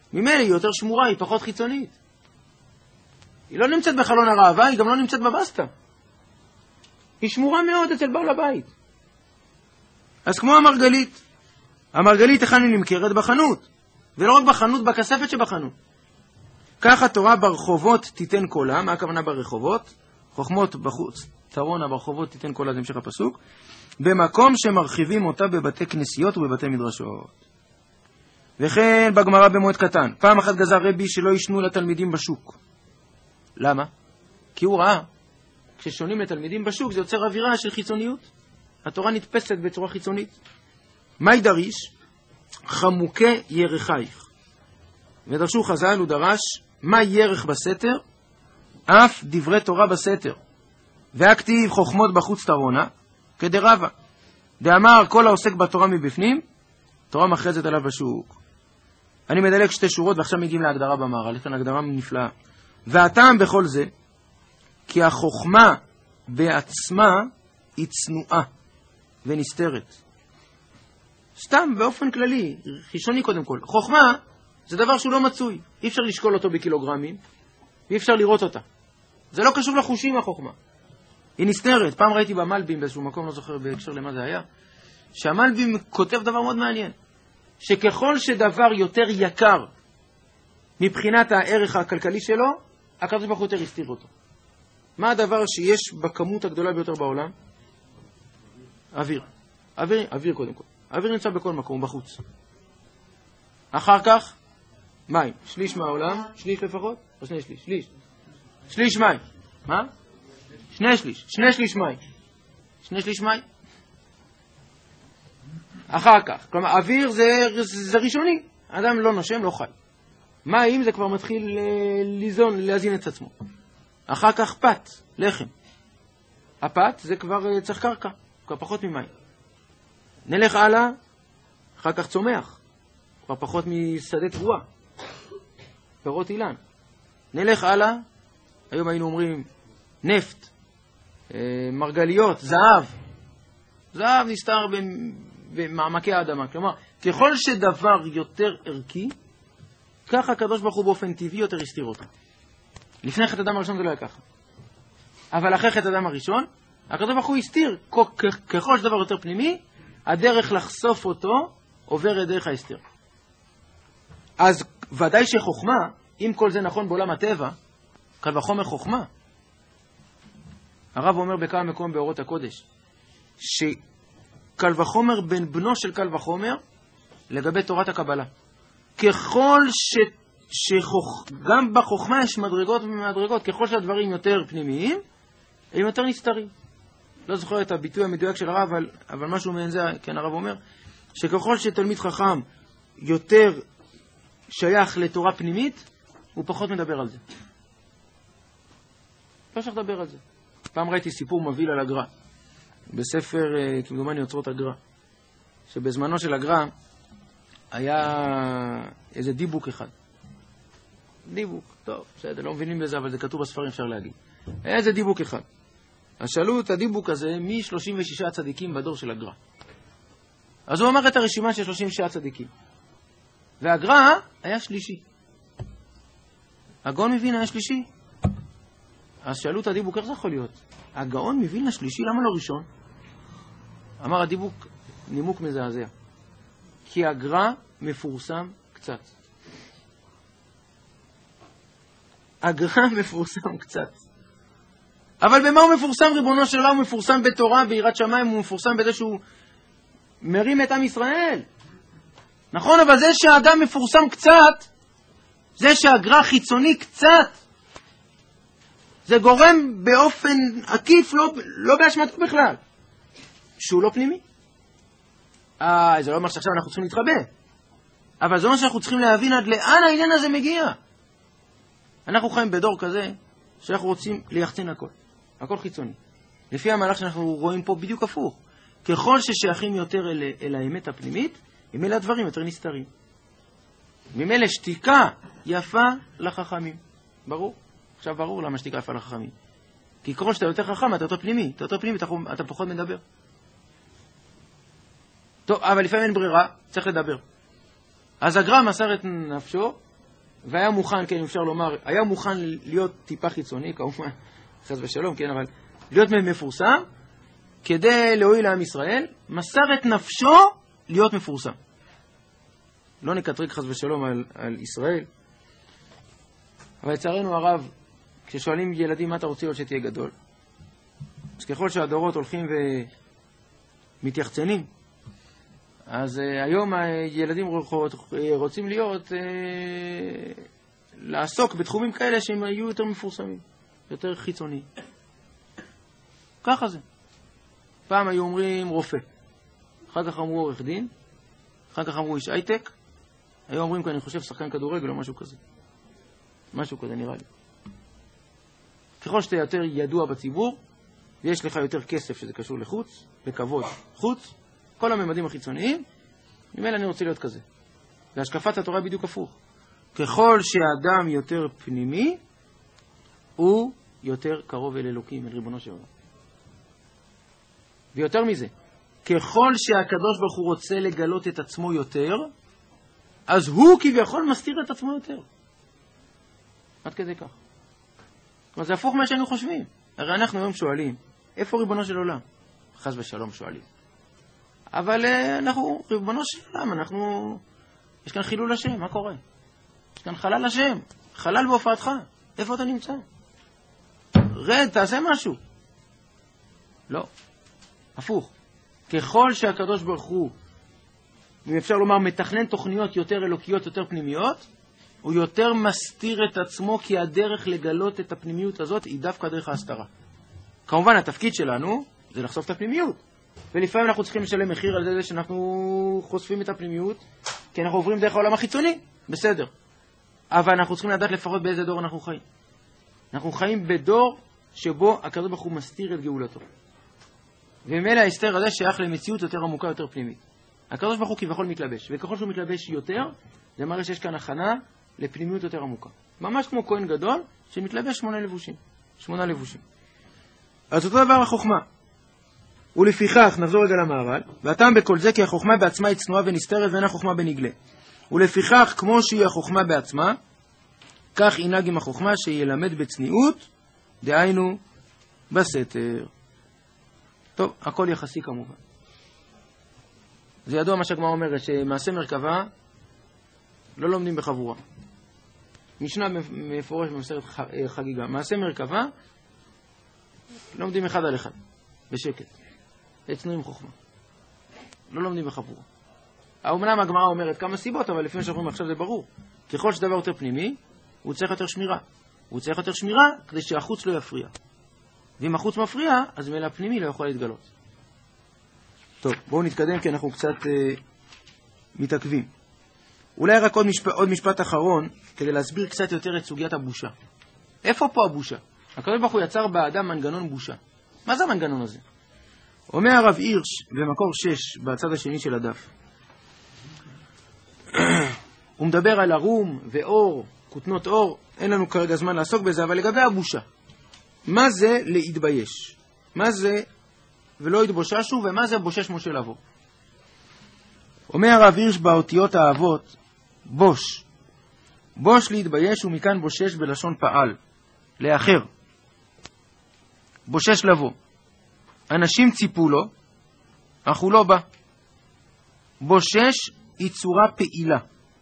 ממילא היא יותר שמורה, היא פחות חיצונית. היא לא נמצאת בחלון הראווה, היא גם לא נמצאת בבסטה. היא שמורה מאוד אצל בעל הבית. אז כמו המרגלית. המרגלית היכן היא נמכרת? בחנות. ולא רק בחנות, בכספת שבחנות. כך התורה ברחובות תיתן קולה. מה הכוונה ברחובות? חוכמות בחוץ, תרונה ברחובות תיתן קולה, זה המשך הפסוק. במקום שמרחיבים אותה בבתי כנסיות ובבתי מדרשות. וכן בגמרא במועד קטן. פעם אחת גזר רבי שלא ישנו לתלמידים בשוק. למה? כי הוא ראה, כששונים לתלמידים בשוק זה יוצר אווירה של חיצוניות. התורה נתפסת בצורה חיצונית. מה ידריש? חמוקי ירחייך. ודרשו חז"ל ודרש, מה ירך בסתר? אף דברי תורה בסתר. והכתיב חוכמות בחוץ תרונה, כדרבה. דאמר כל העוסק בתורה מבפנים, תורה מחרזת עליו בשוק. אני מדלג שתי שורות ועכשיו מגיעים להגדרה במהר"ל. לכן הגדרה נפלאה. והטעם בכל זה, כי החוכמה בעצמה היא צנועה ונסתרת. סתם באופן כללי, חישוני קודם כל. חוכמה זה דבר שהוא לא מצוי. אי אפשר לשקול אותו בקילוגרמים, ואי אפשר לראות אותה. זה לא קשור לחושים החוכמה. היא נסתרת. פעם ראיתי במלבים באיזשהו מקום, לא זוכר בהקשר למה זה היה, שהמלבים כותב דבר מאוד מעניין. שככל שדבר יותר יקר מבחינת הערך הכלכלי שלו, הקדוש ברוך הוא יותר הסתיר אותו. מה הדבר שיש בכמות הגדולה ביותר בעולם? אוויר. אוויר, אוויר קודם כל. אוויר נמצא בכל מקום, בחוץ. אחר כך, מים. שליש מהעולם, שליש לפחות? או שני שליש? שליש. שליש מים. מה? שני שליש. שני שליש מים. שני שליש מים. אחר כך. כלומר, אוויר זה, זה ראשוני. האדם לא נושם, לא חי. מים זה כבר מתחיל ליזון, להזין את עצמו. אחר כך פת, לחם. הפת זה כבר צריך קרקע, כבר פחות ממים. נלך הלאה, אחר כך צומח, כבר פחות משדה תבואה, פירות אילן. נלך הלאה, היום היינו אומרים נפט, מרגליות, זהב. זהב נסתר במעמקי האדמה. כלומר, ככל שדבר יותר ערכי, ככה הקדוש ברוך הוא באופן טבעי יותר הסתיר אותו. לפני חטא אדם הראשון זה לא היה ככה. אבל אחרי חטא אדם הראשון, הקדוש ברוך הוא הסתיר. ככל שדבר יותר פנימי, הדרך לחשוף אותו עוברת דרך ההסתיר. אז ודאי שחוכמה, אם כל זה נכון בעולם הטבע, קל וחומר חוכמה. הרב אומר בכמה מקום באורות הקודש, שקל וחומר בין בנו של קל וחומר לגבי תורת הקבלה. ככל ש... שחוכ... גם בחוכמה יש מדרגות ומדרגות, ככל שהדברים יותר פנימיים, הם יותר נסתרים. לא זוכר את הביטוי המדויק של הרב, אבל, אבל משהו מעין זה, כן, הרב אומר, שככל שתלמיד חכם יותר שייך לתורה פנימית, הוא פחות מדבר על זה. לא שייך לדבר על זה. פעם ראיתי סיפור מביא על הגר"א, בספר, כמדומני, אוצרות הגר"א, שבזמנו של הגר"א היה איזה דיבוק אחד. דיבוק, טוב, בסדר, לא מבינים בזה, אבל זה כתוב בספרים, אפשר להגיד. היה איזה דיבוק אחד. אז שאלו את הדיבוק הזה מ-שלושים ושישה צדיקים בדור של הגר"א. אז הוא אמר את הרשימה של שלושים ושישה צדיקים. והגר"א היה שלישי. הגאון מווילנה היה שלישי. אז שאלו את הדיבוק, איך זה יכול להיות? הגאון מווילנה שלישי, למה לא ראשון? אמר הדיבוק, נימוק מזעזע. כי הגר"א מפורסם קצת. הגר"א מפורסם קצת. אבל במה הוא מפורסם, ריבונו של עולם? הוא מפורסם בתורה, ביראת שמיים, הוא מפורסם בזה שהוא מרים את עם ישראל. נכון, אבל זה שהאדם מפורסם קצת, זה שהגר"א חיצוני קצת, זה גורם באופן עקיף, לא, לא באשמתו בכלל, שהוא לא פנימי. אה, זה לא אומר שעכשיו אנחנו צריכים להתחבא. אבל זה אומר שאנחנו צריכים להבין עד לאן העניין הזה מגיע. אנחנו חיים בדור כזה, שאנחנו רוצים ליחצין הכל. הכל חיצוני. לפי המהלך שאנחנו רואים פה בדיוק הפוך. ככל ששייכים יותר אל, אל האמת הפנימית, עם אלה הדברים יותר נסתרים. ממילא שתיקה יפה לחכמים. ברור? עכשיו ברור למה שתיקה יפה לחכמים. כי ככל שאתה יותר חכם, אתה יותר פנימי. אתה יותר פנימי, אתה, אתה פחות מדבר. טוב, אבל לפעמים אין ברירה, צריך לדבר. אז הגר"א מסר את נפשו והיה מוכן, כן, אפשר לומר, היה מוכן להיות טיפה חיצוני, כמובן, חס ושלום, כן, אבל להיות מפורסם, כדי להועיל לעם ישראל, מסר את נפשו להיות מפורסם. לא נקטרג חס ושלום על, על ישראל, אבל לצערנו הרב, כששואלים ילדים מה אתה רוצה להיות שתהיה גדול, אז ככל שהדורות הולכים ומתייחצנים, אז uh, היום הילדים רוצים להיות, uh, לעסוק בתחומים כאלה שהם היו יותר מפורסמים, יותר חיצוניים. ככה זה. פעם היו אומרים רופא, אחר כך אמרו עורך דין, אחר כך אמרו איש הייטק, היום אומרים כאן, אני חושב, שחקן כדורגל או משהו כזה. משהו כזה נראה לי. ככל שאתה יותר ידוע בציבור, ויש לך יותר כסף שזה קשור לחוץ, לכבוד חוץ, כל הממדים החיצוניים, ממילא אני רוצה להיות כזה. והשקפת התורה בדיוק הפוך. ככל שהאדם יותר פנימי, הוא יותר קרוב אל אלוקים, אל ריבונו של עולם. ויותר מזה, ככל שהקדוש ברוך הוא רוצה לגלות את עצמו יותר, אז הוא כביכול מסתיר את עצמו יותר. עד כדי כך. כלומר, זה הפוך מה שהיינו חושבים. הרי אנחנו היום שואלים, איפה ריבונו של עולם? חס ושלום שואלים. אבל אנחנו, ריבונו של עולם, אנחנו, יש כאן חילול השם, מה קורה? יש כאן חלל השם, חלל בהופעתך. איפה אתה נמצא? רד, תעשה משהו. לא. הפוך. ככל שהקדוש ברוך הוא, אם אפשר לומר, מתכנן תוכניות יותר אלוקיות, יותר פנימיות, הוא יותר מסתיר את עצמו, כי הדרך לגלות את הפנימיות הזאת היא דווקא דרך ההסתרה. כמובן, התפקיד שלנו זה לחשוף את הפנימיות. ולפעמים אנחנו צריכים לשלם מחיר על זה שאנחנו חושפים את הפנימיות, כי אנחנו עוברים דרך העולם החיצוני. בסדר. אבל אנחנו צריכים לדעת לפחות באיזה דור אנחנו חיים. אנחנו חיים בדור שבו הקדוש ברוך הוא מסתיר את גאולתו. וממילא ההסתר הזה שייך למציאות יותר עמוקה, יותר פנימית. הקדוש ברוך הוא כביכול מתלבש, וככל שהוא מתלבש יותר, זה מראה שיש כאן הכנה לפנימיות יותר עמוקה. ממש כמו כהן גדול שמתלבש שמונה לבושים. שמונה לבושים. אז אותו דבר החוכמה. ולפיכך, נחזור רגע למהר"ל, והטעם בכל זה כי החוכמה בעצמה היא צנועה ונסתרת ואין החוכמה בנגלה. ולפיכך, כמו שהיא החוכמה בעצמה, כך ינהג עם החוכמה שילמד בצניעות, דהיינו בסתר. טוב, הכל יחסי כמובן. זה ידוע מה שהגמרא אומרת, שמעשה מרכבה לא לומדים בחבורה. משנה מפורש במסכת חגיגה. מעשה מרכבה לומדים אחד על אחד, בשקט. אצנו עם חוכמה. לא לומדים בחבורה. האומנם הגמרא אומרת כמה סיבות, אבל לפני שאנחנו אומרים עכשיו זה ברור. ככל שדבר יותר פנימי, הוא צריך יותר שמירה. הוא צריך יותר שמירה כדי שהחוץ לא יפריע. ואם החוץ מפריע, אז מלא הפנימי לא יכול להתגלות. טוב, בואו נתקדם כי אנחנו קצת אה, מתעכבים. אולי רק עוד משפט, עוד משפט אחרון, כדי להסביר קצת יותר את סוגיית הבושה. איפה פה הבושה? הקדוש ברוך הוא יצר באדם מנגנון בושה. מה זה המנגנון הזה? אומר הרב הירש במקור שש, בצד השני של הדף. הוא מדבר על הרום ואור, כותנות אור, אין לנו כרגע זמן לעסוק בזה, אבל לגבי הבושה. מה זה להתבייש? מה זה ולא התבוששו, ומה זה בושש משה לבוא? אומר הרב הירש באותיות האהבות, בוש. בוש להתבייש ומכאן בושש בלשון פעל, לאחר. בושש לבוא. אנשים ציפו לו, אך הוא לא בא. בושש היא צורה פעילה.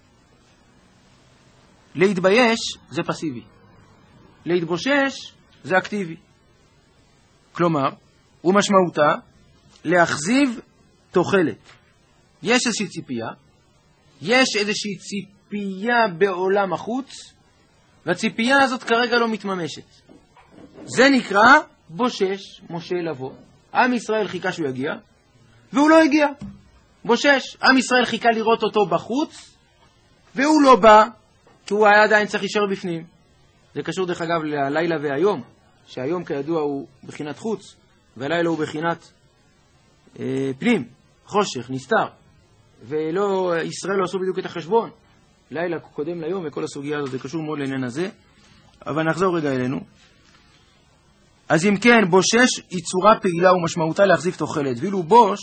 להתבייש זה פסיבי. להתבושש זה אקטיבי. כלומר, ומשמעותה להחזיב תוחלת. יש איזושהי ציפייה, יש איזושהי ציפייה בעולם החוץ, והציפייה הזאת כרגע לא מתממשת. זה נקרא בושש משה לבוא. עם ישראל חיכה שהוא יגיע, והוא לא הגיע. בושש. עם ישראל חיכה לראות אותו בחוץ, והוא לא בא, כי הוא היה עדיין צריך להישאר בפנים. זה קשור דרך אגב ללילה והיום, שהיום כידוע הוא בחינת חוץ, והלילה הוא בחינת אה, פנים, חושך, נסתר. ולא, ישראל לא עשו בדיוק את החשבון. לילה קודם ליום, וכל הסוגיה הזאת, זה קשור מאוד לעניין הזה. אבל נחזור רגע אלינו. אז אם כן, בושש היא צורה פעילה ומשמעותה להחזיב תוחלת. ואילו בוש,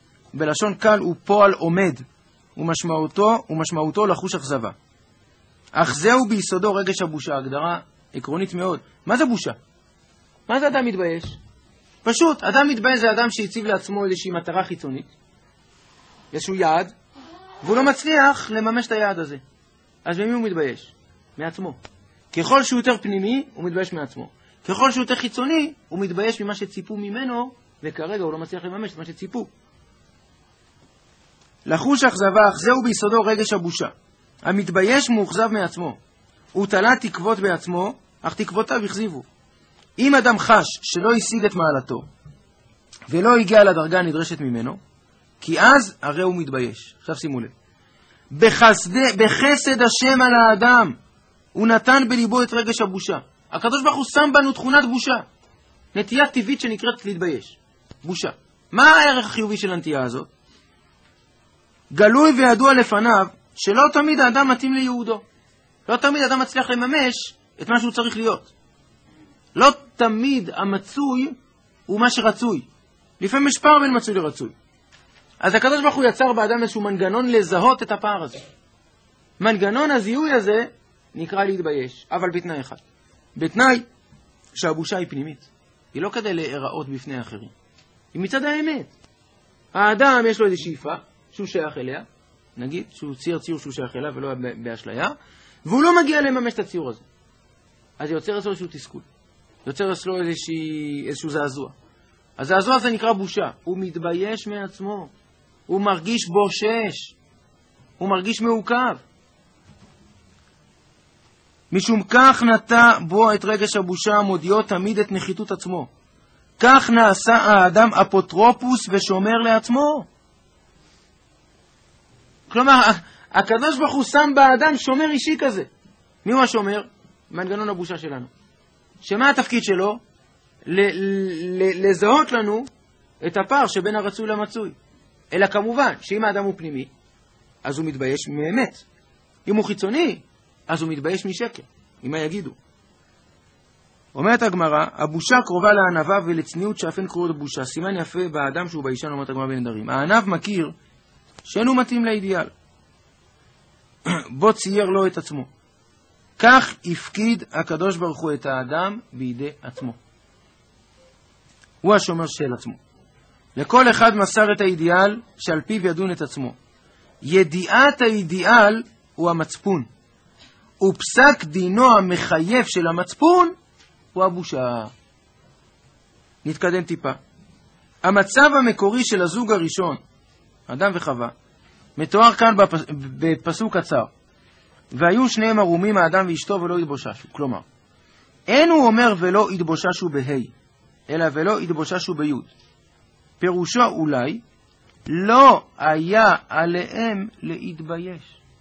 בלשון קל, הוא פועל עומד, ומשמעותו, ומשמעותו לחוש אכזבה. אך זהו ביסודו רגש הבושה, הגדרה עקרונית מאוד. מה זה בושה? מה זה אדם מתבייש? פשוט, אדם מתבייש זה אדם שהציב לעצמו איזושהי מטרה חיצונית, איזשהו יעד, והוא לא מצליח לממש את היעד הזה. אז במי הוא מתבייש? מעצמו. ככל שהוא יותר פנימי, הוא מתבייש מעצמו. ככל שהוא יותר חיצוני, הוא מתבייש ממה שציפו ממנו, וכרגע הוא לא מצליח לממש את מה שציפו. לחוש אכזבה, אך זהו ביסודו רגש הבושה. המתבייש מאוכזב מעצמו. הוא תלה תקוות בעצמו, אך תקוותיו הכזיבו. אם אדם חש שלא השיג את מעלתו, ולא הגיע לדרגה הנדרשת ממנו, כי אז הרי הוא מתבייש. עכשיו שימו לב. בחסד, בחסד השם על האדם, הוא נתן בליבו את רגש הבושה. הקדוש ברוך הוא שם בנו תכונת בושה. נטייה טבעית שנקראת להתבייש. בושה. מה הערך החיובי של הנטייה הזאת? גלוי וידוע לפניו שלא תמיד האדם מתאים ליהודו. לא תמיד האדם מצליח לממש את מה שהוא צריך להיות. לא תמיד המצוי הוא מה שרצוי. לפעמים יש פער בין מצוי לרצוי. אז הקדוש ברוך הוא יצר באדם איזשהו מנגנון לזהות את הפער הזה. מנגנון הזיהוי הזה נקרא להתבייש, אבל בתנאי אחד. בתנאי שהבושה היא פנימית. היא לא כדי להיראות בפני האחרים. היא מצד האמת. האדם יש לו איזו שאיפה שהוא שייך אליה, נגיד שהוא צייר ציור שהוא שייך אליה ולא באשליה, והוא לא מגיע לממש את הציור הזה. אז יוצר אצלו איזשהו תסכול. יוצר אצלו איזושהי, איזשהו זעזוע. הזעזוע הזה נקרא בושה. הוא מתבייש מעצמו. הוא מרגיש בושש. הוא מרגיש מעוכב. משום כך נטע בו את רגש הבושה מודיעו תמיד את נחיתות עצמו. כך נעשה האדם אפוטרופוס ושומר לעצמו. כלומר, הקדוש ברוך הוא שם באדם שומר אישי כזה. מי הוא השומר? מנגנון הבושה שלנו. שמה התפקיד שלו? ל- ל- לזהות לנו את הפער שבין הרצוי למצוי. אלא כמובן שאם האדם הוא פנימי, אז הוא מתבייש מאמת. אם הוא חיצוני, אז הוא מתבייש משקר. מה יגידו? אומרת הגמרא, הבושה קרובה לענווה ולצניעות שאף אין קרובות בושה. סימן יפה באדם שהוא ביישן, אומרת הגמרא בנדרים. הענב מכיר שאינו מתאים לאידיאל. בו צייר לו את עצמו. כך הפקיד הקדוש ברוך הוא את האדם בידי עצמו. הוא השומר של עצמו. לכל אחד מסר את האידיאל שעל פיו ידון את עצמו. ידיעת האידיאל הוא המצפון. ופסק דינו המחייב של המצפון הוא הבושה. נתקדם טיפה. המצב המקורי של הזוג הראשון, אדם וחווה, מתואר כאן בפס... בפסוק קצר. והיו שניהם ערומים, האדם ואשתו, ולא התבוששו. כלומר, אין הוא אומר ולא התבוששו בהי, אלא ולא התבוששו ביוד. פירושו אולי, לא היה עליהם להתבייש.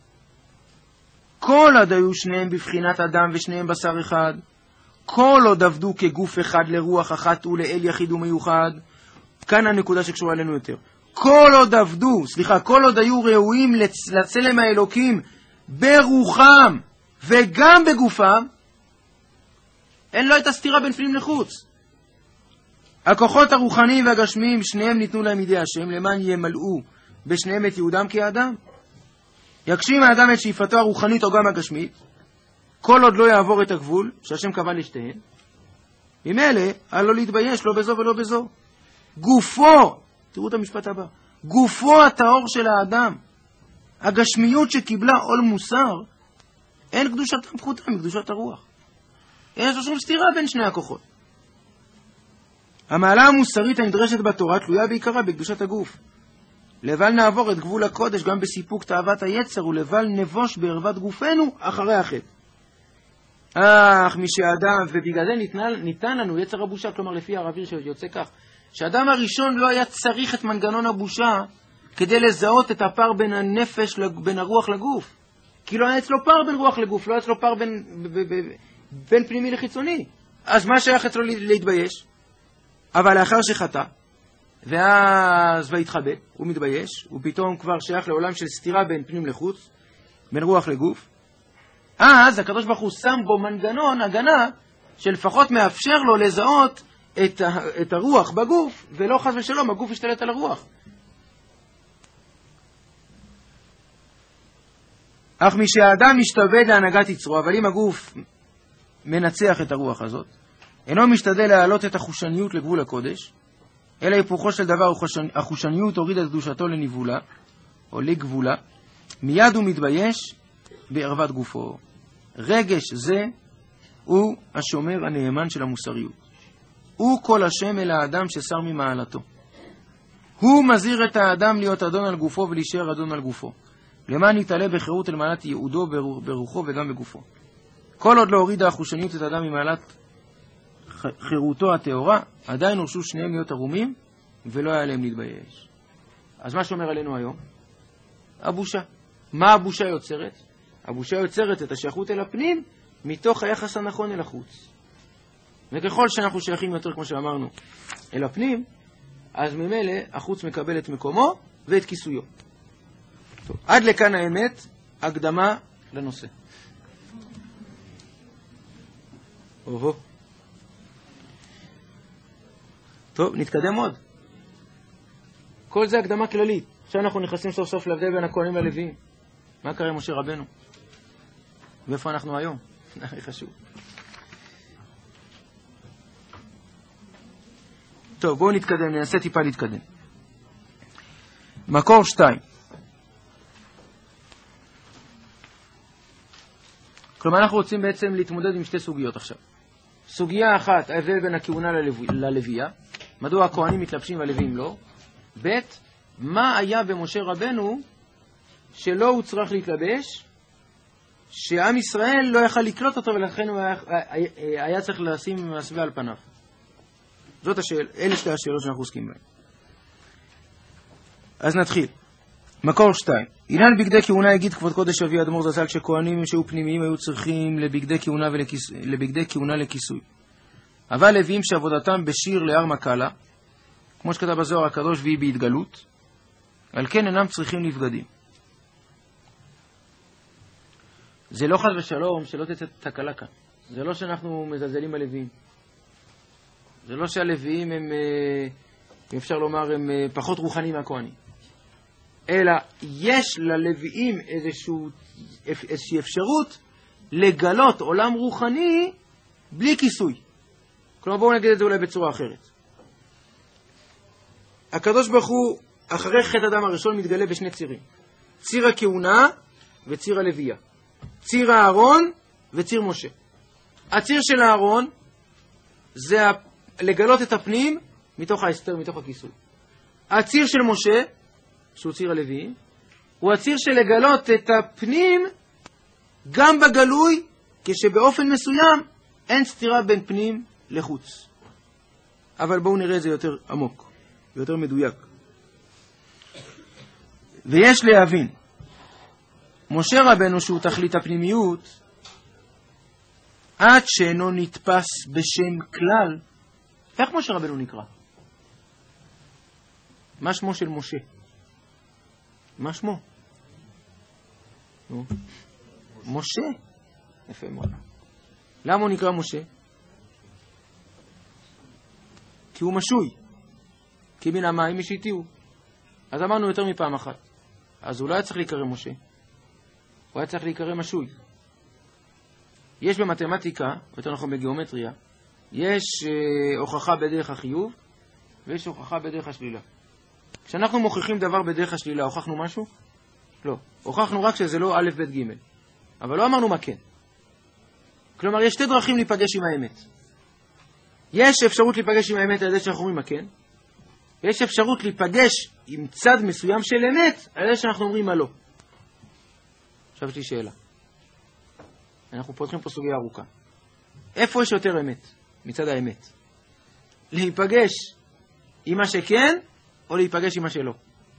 כל עוד היו שניהם בבחינת אדם ושניהם בשר אחד, כל עוד עבדו כגוף אחד לרוח אחת ולאל יחיד ומיוחד, כאן הנקודה שקשורה אלינו יותר. כל עוד עבדו, סליחה, כל עוד היו ראויים לצ... לצלם האלוקים ברוחם וגם בגופם, אין לו את הסתירה בין פנים לחוץ. הכוחות הרוחניים והגשמיים שניהם ניתנו להם מידי השם, למען ימלאו בשניהם את יהודם כאדם. יקשים האדם את שאיפתו הרוחנית או גם הגשמית, כל עוד לא יעבור את הגבול שהשם קבע לשתיהן, ממילא על לא להתבייש לא בזו ולא בזו. גופו, תראו את המשפט הבא, גופו הטהור של האדם, הגשמיות שקיבלה עול מוסר, אין קדושת פחותה מקדושת הרוח. יש שום סתירה בין שני הכוחות. המעלה המוסרית הנדרשת בתורה תלויה בעיקרה בקדושת הגוף. לבל נעבור את גבול הקודש גם בסיפוק תאוות היצר, ולבל נבוש בערבת גופנו אחרי החטא. אך מי שאדם, ובגלל זה ניתן, ניתן לנו יצר הבושה, כלומר לפי הרב שיוצא כך, שאדם הראשון לא היה צריך את מנגנון הבושה כדי לזהות את הפער בין הנפש, בין הרוח לגוף. כי לא היה אצלו פער בין רוח לגוף, לא היה אצלו פער בין, ב, ב, ב, בין פנימי לחיצוני. אז מה שייך אצלו להתבייש? אבל לאחר שחטא, ואז והתחבא, הוא מתבייש, הוא פתאום כבר שייך לעולם של סתירה בין פנים לחוץ, בין רוח לגוף. אז הקדוש ברוך הוא שם בו מנגנון הגנה שלפחות מאפשר לו לזהות את, ה, את הרוח בגוף, ולא חס ושלום, הגוף ישתלט על הרוח. אך משהאדם משתעבד להנהגת יצרו, אבל אם הגוף מנצח את הרוח הזאת, אינו משתדל להעלות את החושניות לגבול הקודש, אלא היפוכו של דבר החושניות הוריד את קדושתו לניבולה, או לגבולה, מיד הוא מתבייש בערוות גופו. רגש זה הוא השומר הנאמן של המוסריות. הוא כל השם אל האדם ששר ממעלתו. הוא מזהיר את האדם להיות אדון על גופו ולהישאר אדון על גופו. למען יתעלה בחירות אל מעלת יהודו ברוחו וגם בגופו. כל עוד לא הורידה החושניות את האדם ממעלת חירותו הטהורה, עדיין הורשו שניהם להיות ערומים ולא היה להם להתבייש. אז מה שאומר עלינו היום? הבושה. מה הבושה יוצרת? הבושה יוצרת את השייכות אל הפנים מתוך היחס הנכון אל החוץ. וככל שאנחנו שייכים יותר, כמו שאמרנו, אל הפנים, אז ממילא החוץ מקבל את מקומו ואת כיסויו. טוב, עד לכאן האמת, הקדמה לנושא. אוהו. טוב, נתקדם עוד. כל זה הקדמה כללית. עכשיו אנחנו נכנסים סוף סוף להבדל בין הכהנים והלוויים. מה קרה עם משה רבנו? ואיפה אנחנו היום? הכי חשוב. טוב, בואו נתקדם, ננסה טיפה להתקדם. מקור שתיים. כלומר, אנחנו רוצים בעצם להתמודד עם שתי סוגיות עכשיו. סוגיה אחת, ההבדל בין הכהונה ללוויה. מדוע הכהנים מתלבשים והלוויים לא? ב', מה היה במשה רבנו שלא הוא צריך להתלבש, שעם ישראל לא יכל לקלוט אותו ולכן הוא היה, היה צריך לשים מסווה על פניו. זאת השאלה, אלה שתי השאלות שאנחנו עוסקים בהן. אז נתחיל. מקור שתיים. עניין בגדי כהונה יגיד כבוד קודש אבי אדמו"ר זצ"ל שכהנים שהיו פנימיים היו צריכים לבגדי כהונה, ולכיס... לבגדי כהונה לכיסוי. אבל לוויים שעבודתם בשיר להר מקלה, כמו שכתב בזוהר הקדוש והיא בהתגלות, על כן אינם צריכים לבגדים. זה לא חס ושלום שלא תצא תקלה כאן. זה לא שאנחנו מזלזלים בלוויים. זה לא שהלוויים הם, אם אפשר לומר, הם פחות רוחניים מהכהנים. אלא יש ללוויים איזשהו, איזושהי אפשרות לגלות עולם רוחני בלי כיסוי. כלומר, בואו נגיד את זה אולי בצורה אחרת. הקדוש ברוך הוא, אחרי חטא אדם הראשון, מתגלה בשני צירים. ציר הכהונה וציר הלוויה. ציר הארון וציר משה. הציר של הארון זה לגלות את הפנים מתוך ההסתר, מתוך הכיסוי. הציר של משה, שהוא ציר הלוויים, הוא הציר של לגלות את הפנים גם בגלוי, כשבאופן מסוים אין סתירה בין פנים לחוץ. אבל בואו נראה את זה יותר עמוק, יותר מדויק. ויש להבין, משה רבנו שהוא תכלית הפנימיות, עד שאינו נתפס בשם כלל. איך משה רבנו נקרא? מה שמו של משה? מה שמו? נו. משה. יפה מאוד. למה הוא נקרא משה? כי הוא משוי. כי מן המים משיתיהו. אז אמרנו יותר מפעם אחת. אז הוא לא היה צריך להיקרא משה. הוא היה צריך להיקרא משוי. יש במתמטיקה, יותר נכון בגיאומטריה, יש אה, הוכחה בדרך החיוב, ויש הוכחה בדרך השלילה. כשאנחנו מוכיחים דבר בדרך השלילה, הוכחנו משהו? לא. הוכחנו רק שזה לא א' ב' ג'. אבל לא אמרנו מה כן. כלומר, יש שתי דרכים להיפגש עם האמת. יש אפשרות להיפגש עם האמת על ידי שאנחנו אומרים מה כן, ויש אפשרות להיפגש עם צד מסוים של אמת על ידי שאנחנו אומרים מה לא. עכשיו יש לי שאלה. אנחנו פותחים פה סוגיה ארוכה. איפה יש יותר אמת? מצד האמת. להיפגש עם מה שכן, או להיפגש עם מה שלא?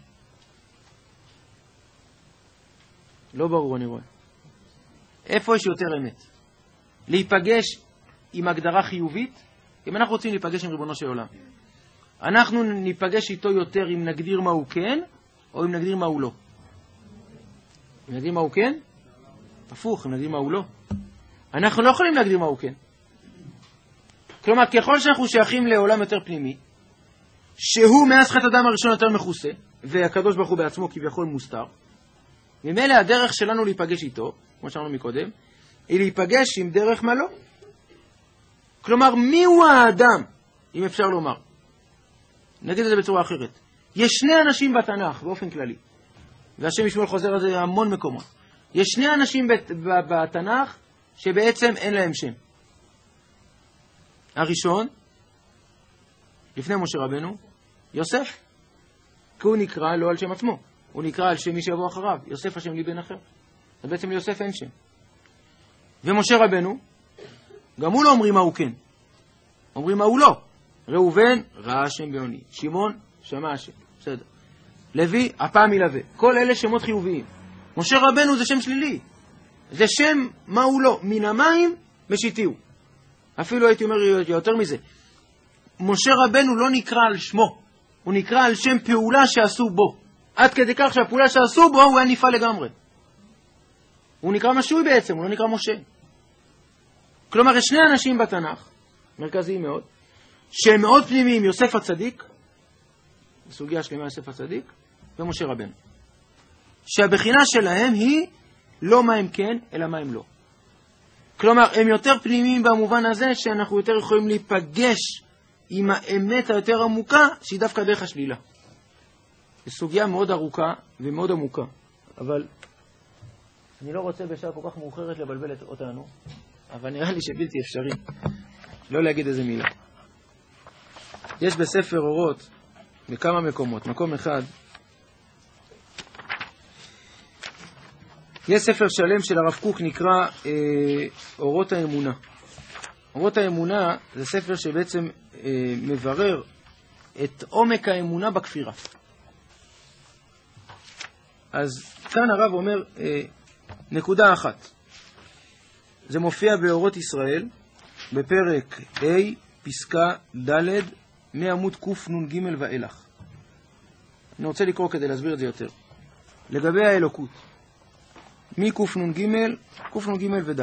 לא ברור, אני רואה. איפה יש יותר אמת? להיפגש עם הגדרה חיובית? אם אנחנו רוצים להיפגש עם ריבונו של עולם, אנחנו ניפגש איתו יותר אם נגדיר מה הוא כן, או אם נגדיר מה הוא לא. אם נגדיר מה הוא כן? הפוך, אם נגדיר מה הוא לא. אנחנו לא יכולים להגדיר מה הוא כן. כלומר, ככל שאנחנו שייכים לעולם יותר פנימי, שהוא מאז חטא אדם הראשון יותר מכוסה, והקדוש ברוך הוא בעצמו כביכול מוסתר, ממילא הדרך שלנו להיפגש איתו, כמו שאמרנו מקודם, היא להיפגש עם דרך מה לא. כלומר, מי הוא האדם, אם אפשר לומר? נגיד את זה בצורה אחרת. יש שני אנשים בתנ"ך, באופן כללי, והשם ישמעאל חוזר על זה המון מקומות. יש שני אנשים בתנ"ך שבעצם אין להם שם. הראשון, לפני משה רבנו, יוסף. כי הוא נקרא לא על שם עצמו, הוא נקרא על שם מי שיבוא אחריו, יוסף השם לי בן אחר. אז בעצם ליוסף אין שם. ומשה רבנו, גם הוא לא אומרים מה הוא כן, אומרים מה הוא לא. ראובן, ראה השם בעוני. שמעון, שמע השם. בסדר. לוי, הפעם ילווה. כל אלה שמות חיוביים. משה רבנו זה שם שלילי. זה שם מה הוא לא. מן המים משיתיהו. אפילו הייתי אומר יותר מזה. משה רבנו לא נקרא על שמו. הוא נקרא על שם פעולה שעשו בו. עד כדי כך שהפעולה שעשו בו הוא היה נפעל לגמרי. הוא נקרא משוי בעצם, הוא לא נקרא משה. כלומר, יש שני אנשים בתנ"ך, מרכזיים מאוד, שהם מאוד פנימיים, יוסף הצדיק, בסוגיה שלמה יוסף הצדיק, ומשה רבנו. שהבחינה שלהם היא לא מה הם כן, אלא מה הם לא. כלומר, הם יותר פנימיים במובן הזה שאנחנו יותר יכולים להיפגש עם האמת היותר עמוקה, שהיא דווקא דרך השלילה. זו סוגיה מאוד ארוכה ומאוד עמוקה, אבל אני לא רוצה בשעה כל כך מאוחרת לבלבל אותנו, אבל נראה לי שבלתי אפשרי לא להגיד איזה מילה. יש בספר אורות בכמה מקומות, מקום אחד, יש ספר שלם של הרב קוק נקרא אה, אורות האמונה. אורות האמונה זה ספר שבעצם אה, מברר את עומק האמונה בכפירה. אז כאן הרב אומר אה, נקודה אחת. זה מופיע באורות ישראל, בפרק A, פסקה ד', מעמוד קנ"ג ואילך. אני רוצה לקרוא כדי להסביר את זה יותר. לגבי האלוקות, מקנ"ג, קנ"ג וד'.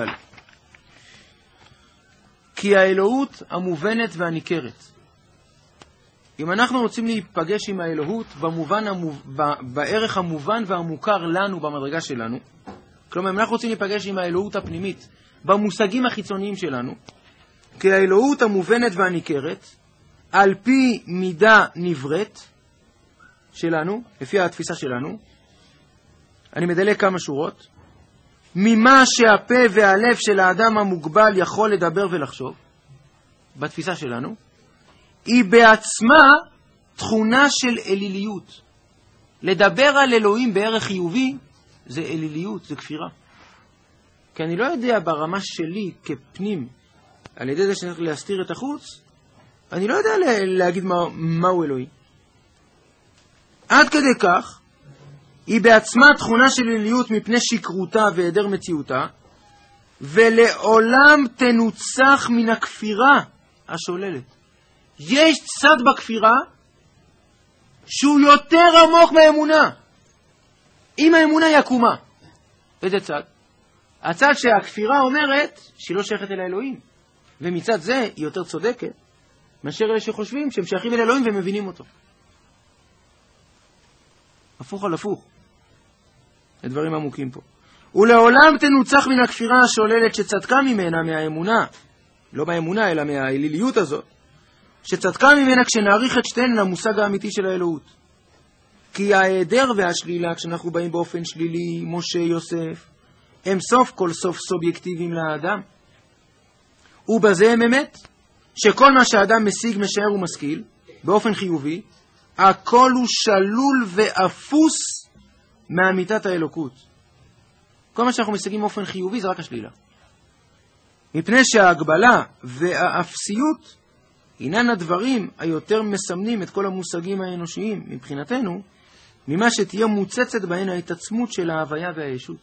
כי האלוהות המובנת והניכרת. אם אנחנו רוצים להיפגש עם האלוהות במובן המוב... בערך המובן והמוכר לנו במדרגה שלנו, כלומר, אם אנחנו רוצים להיפגש עם האלוהות הפנימית במושגים החיצוניים שלנו, כי האלוהות המובנת והניכרת, על פי מידה נבראת שלנו, לפי התפיסה שלנו, אני מדלק כמה שורות, ממה שהפה והלב של האדם המוגבל יכול לדבר ולחשוב, בתפיסה שלנו, היא בעצמה תכונה של אליליות. לדבר על אלוהים בערך חיובי, זה אליליות, זה כפירה. כי אני לא יודע ברמה שלי כפנים, על ידי זה שאני צריך להסתיר את החוץ, אני לא יודע להגיד מה, מהו אלוהי. עד כדי כך, היא בעצמה תכונה של אליליות מפני שקרותה והיעדר מציאותה, ולעולם תנוצח מן הכפירה השוללת. יש צד בכפירה שהוא יותר עמוק מהאמונה. אם האמונה היא עקומה, איזה צד? הצד שהכפירה אומרת שהיא לא שייכת אל האלוהים, ומצד זה היא יותר צודקת מאשר אלה שחושבים שהם שייכים אל האלוהים ומבינים אותו. הפוך על הפוך. הדברים עמוקים פה. ולעולם תנוצח מן הכפירה השוללת שצדקה ממנה מהאמונה, לא מהאמונה אלא מהאליליות הזאת, שצדקה ממנה כשנעריך את שתיהן למושג האמיתי של האלוהות. כי ההיעדר והשלילה, כשאנחנו באים באופן שלילי, משה, יוסף, הם סוף כל סוף סובייקטיביים לאדם. ובזה הם אמת, שכל מה שהאדם משיג, משער ומשכיל, באופן חיובי, הכל הוא שלול ואפוס מאמיתת האלוקות. כל מה שאנחנו משיגים באופן חיובי זה רק השלילה. מפני שההגבלה והאפסיות אינן הדברים היותר מסמנים את כל המושגים האנושיים מבחינתנו, ממה שתהיה מוצצת בהן ההתעצמות של ההוויה והישות.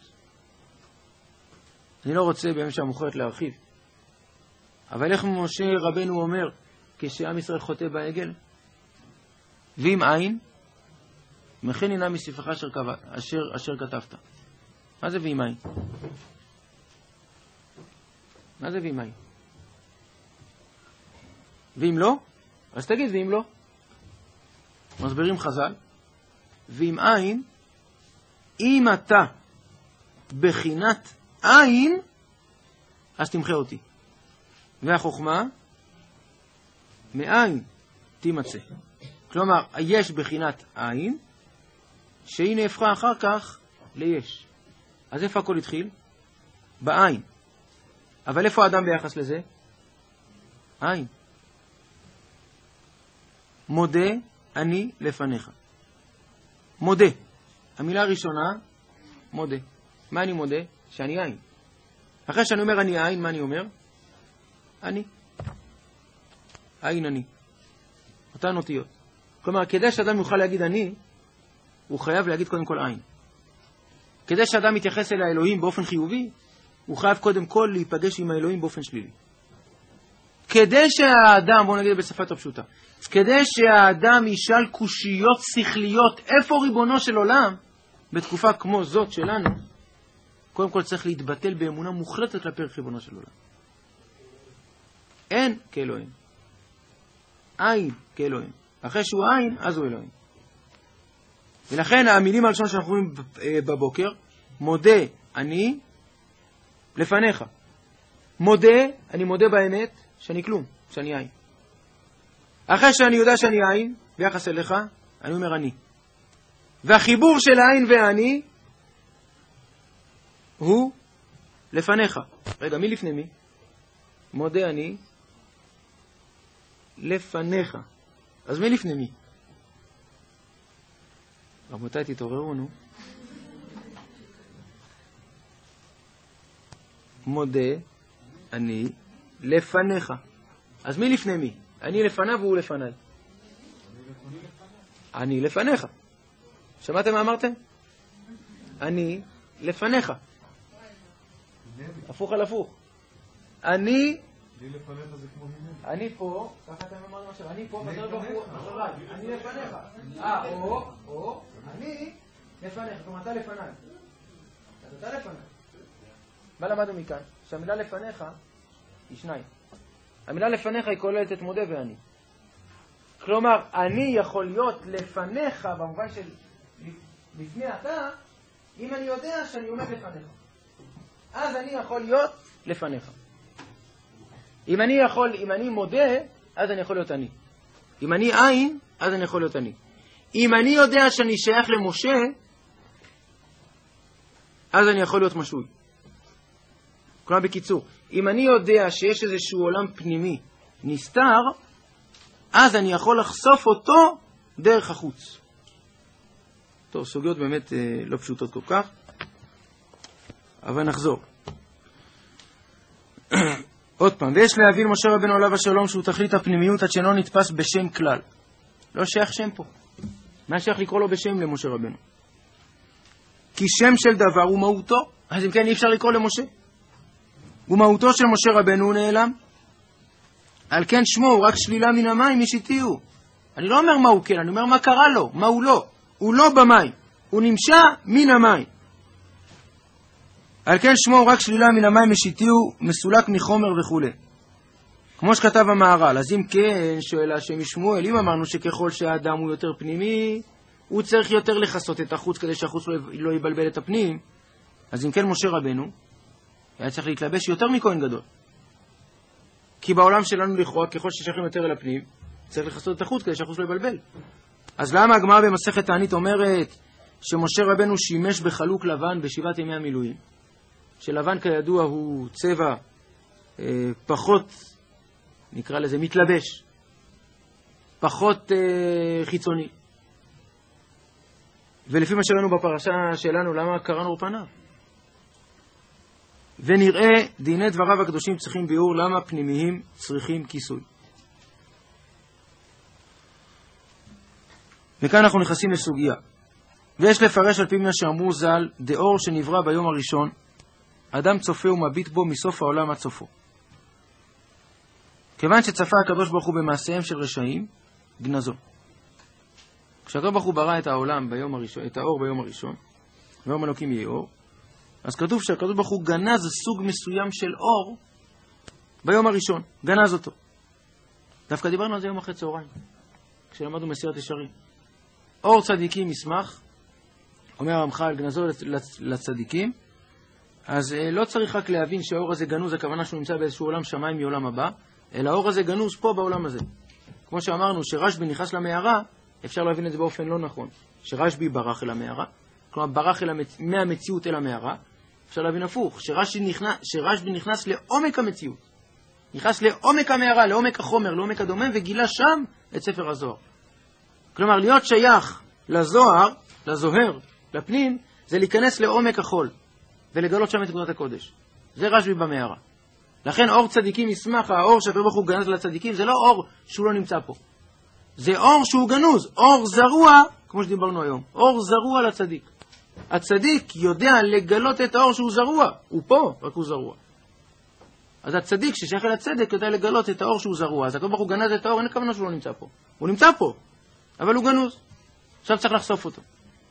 אני לא רוצה באמת שהמוחרת להרחיב. אבל איך משה רבנו אומר כשעם ישראל חוטא בעגל? ואם אין, מכן הנה מספרך אשר, אשר, אשר כתבת. מה זה ואם אין? מה זה ואם אין? ואם לא? אז תגיד ואם לא. מסבירים חז"ל. ואם אין, אם אתה בחינת עין, אז תמחה אותי. והחוכמה, מעין תימצא. כלומר, יש בחינת עין, שהיא נהפכה אחר כך ליש. אז איפה הכל התחיל? בעין. אבל איפה האדם ביחס לזה? עין. מודה אני לפניך. מודה. המילה הראשונה, מודה. מה אני מודה? שאני עין. אחרי שאני אומר אני עין, מה אני אומר? אני. עין אני. אותן אותיות. כלומר, כדי שאדם יוכל להגיד אני, הוא חייב להגיד קודם כל עין. כדי שאדם יתייחס אל האלוהים באופן חיובי, הוא חייב קודם כל להיפגש עם האלוהים באופן שלילי. כדי שהאדם, בואו נגיד בשפה יותר פשוטה, כדי שהאדם ישאל קושיות שכליות, איפה ריבונו של עולם, בתקופה כמו זאת שלנו, קודם כל צריך להתבטל באמונה מוחלטת כלפי ריבונו של עולם. אין כאלוהים. עין כאלוהים. אחרי שהוא עין, אז הוא אלוהים. ולכן המילים הראשון שאנחנו רואים בבוקר, מודה אני לפניך. מודה, אני מודה באמת שאני כלום, שאני עין. אחרי שאני יודע שאני עין, ביחס אליך, אני אומר אני. והחיבור של העין והאני הוא לפניך. רגע, מי לפני מי? מודה אני לפניך. אז מי לפני מי? רבותיי, תתעוררו, נו. מודה אני לפניך. אז מי לפני מי? אני לפניו והוא לפניי. אני לפניך. שמעתם מה אמרתם? אני לפניך. הפוך על הפוך. אני אני פה, ככה אתם אמרתם עכשיו, אני פה, בזר בחור, אחריי, אני לפניך. אה, או, או, אני לפניך, כלומר אתה לפניי. אתה לפניי. מה למדנו מכאן? שהמילה לפניך היא שניים. המילה לפניך היא כוללת את מודה ואני. כלומר, אני יכול להיות לפניך, במובן של לפני אתה, אם אני יודע שאני עומד לפניך. אז אני יכול להיות לפניך. אם אני יכול, אם אני מודה, אז אני יכול להיות אני. אם אני עין, אז אני יכול להיות אני. אם אני יודע שאני שייך למשה, אז אני יכול להיות משוי. כלומר, בקיצור, אם אני יודע שיש איזשהו עולם פנימי נסתר, אז אני יכול לחשוף אותו דרך החוץ. טוב, סוגיות באמת אה, לא פשוטות כל כך, אבל נחזור. עוד פעם, ויש להבין משה רבנו עליו השלום שהוא תכלית הפנימיות עד שאינו נתפס בשם כלל. לא שייך שם פה. מה שייך לקרוא לו בשם למשה רבנו? כי שם של דבר הוא מהותו, אז אם כן אי אפשר לקרוא למשה. ומהותו של משה רבנו הוא נעלם. על כן שמו הוא רק שלילה מן המים ישיתיהו. אני לא אומר מה הוא כן, אני אומר מה קרה לו, מה הוא לא. הוא לא במים, הוא נמשע מן המים. על כן שמו הוא רק שלילה מן המים ישיתיהו, מסולק מחומר וכו'. כמו שכתב המהר"ל. אז אם כן, שואל השם משמואל, אם אמרנו שככל שהאדם הוא יותר פנימי, הוא צריך יותר לחסות את החוץ כדי שהחוץ לא יבלבל את הפנים, אז אם כן משה רבנו היה צריך להתלבש יותר מכהן גדול. כי בעולם שלנו לכאורה, ככל ששייכים יותר אל הפנים, צריך לחסות את החוץ כדי שהחוץ לא יבלבל. אז למה הגמרא במסכת תענית אומרת שמשה רבנו שימש בחלוק לבן בשבעת ימי המילואים? שלבן כידוע הוא צבע אה, פחות, נקרא לזה מתלבש, פחות אה, חיצוני. ולפי מה שראינו בפרשה שלנו, למה קראנו פניו? ונראה דיני דבריו הקדושים צריכים ביאור למה פנימיים צריכים כיסוי. וכאן אנחנו נכנסים לסוגיה. ויש לפרש על פי מה שאמרו ז"ל, דאור שנברא ביום הראשון, אדם צופה ומביט בו מסוף העולם עד סופו. כיוון שצפה הקדוש ברוך הוא במעשיהם של רשעים, גנזו. כשהקדוש ברוך הוא ברא את העולם ביום הראשון, את האור ביום הראשון, ויום אלוקים יהיה אור, אז כתוב שהקדוש ברוך הוא גנז סוג מסוים של אור ביום הראשון, גנז אותו. דווקא דיברנו על זה יום אחרי צהריים, כשלמדנו מסירת ישרים. אור צדיקים ישמח, אומר הרמח"ל, גנזו לצדיקים, אז לא צריך רק להבין שהאור הזה גנוז, הכוונה שהוא נמצא באיזשהו עולם שמיים מעולם הבא, אלא האור הזה גנוז פה בעולם הזה. כמו שאמרנו, שרשב"י נכנס למערה, אפשר להבין את זה באופן לא נכון. שרשב"י ברח אל המערה, כלומר ברח אל המצ... מהמציאות אל המערה. אפשר להבין הפוך, שרשב"י נכנס, שרשב"י נכנס לעומק המציאות. נכנס לעומק המערה, לעומק החומר, לעומק הדומם, וגילה שם את ספר הזוהר. כלומר, להיות שייך לזוהר, לזוהר, לפנים, זה להיכנס לעומק החול, ולגלות שם את נקודת הקודש. זה רשב"י במערה. לכן אור צדיקים ישמח, האור שהקדוש ברוך הוא גנז לצדיקים, זה לא אור שהוא לא נמצא פה. זה אור שהוא גנוז, אור זרוע, כמו שדיברנו היום, אור זרוע לצדיק. הצדיק יודע לגלות את האור שהוא זרוע, הוא פה, רק הוא זרוע. אז הצדיק ששייך אל הצדק יודע לגלות את האור שהוא זרוע. אז הקדוש ברוך הוא גנז את האור, אין הכוונה שהוא לא נמצא פה. הוא נמצא פה, אבל הוא גנוז. עכשיו צריך לחשוף אותו.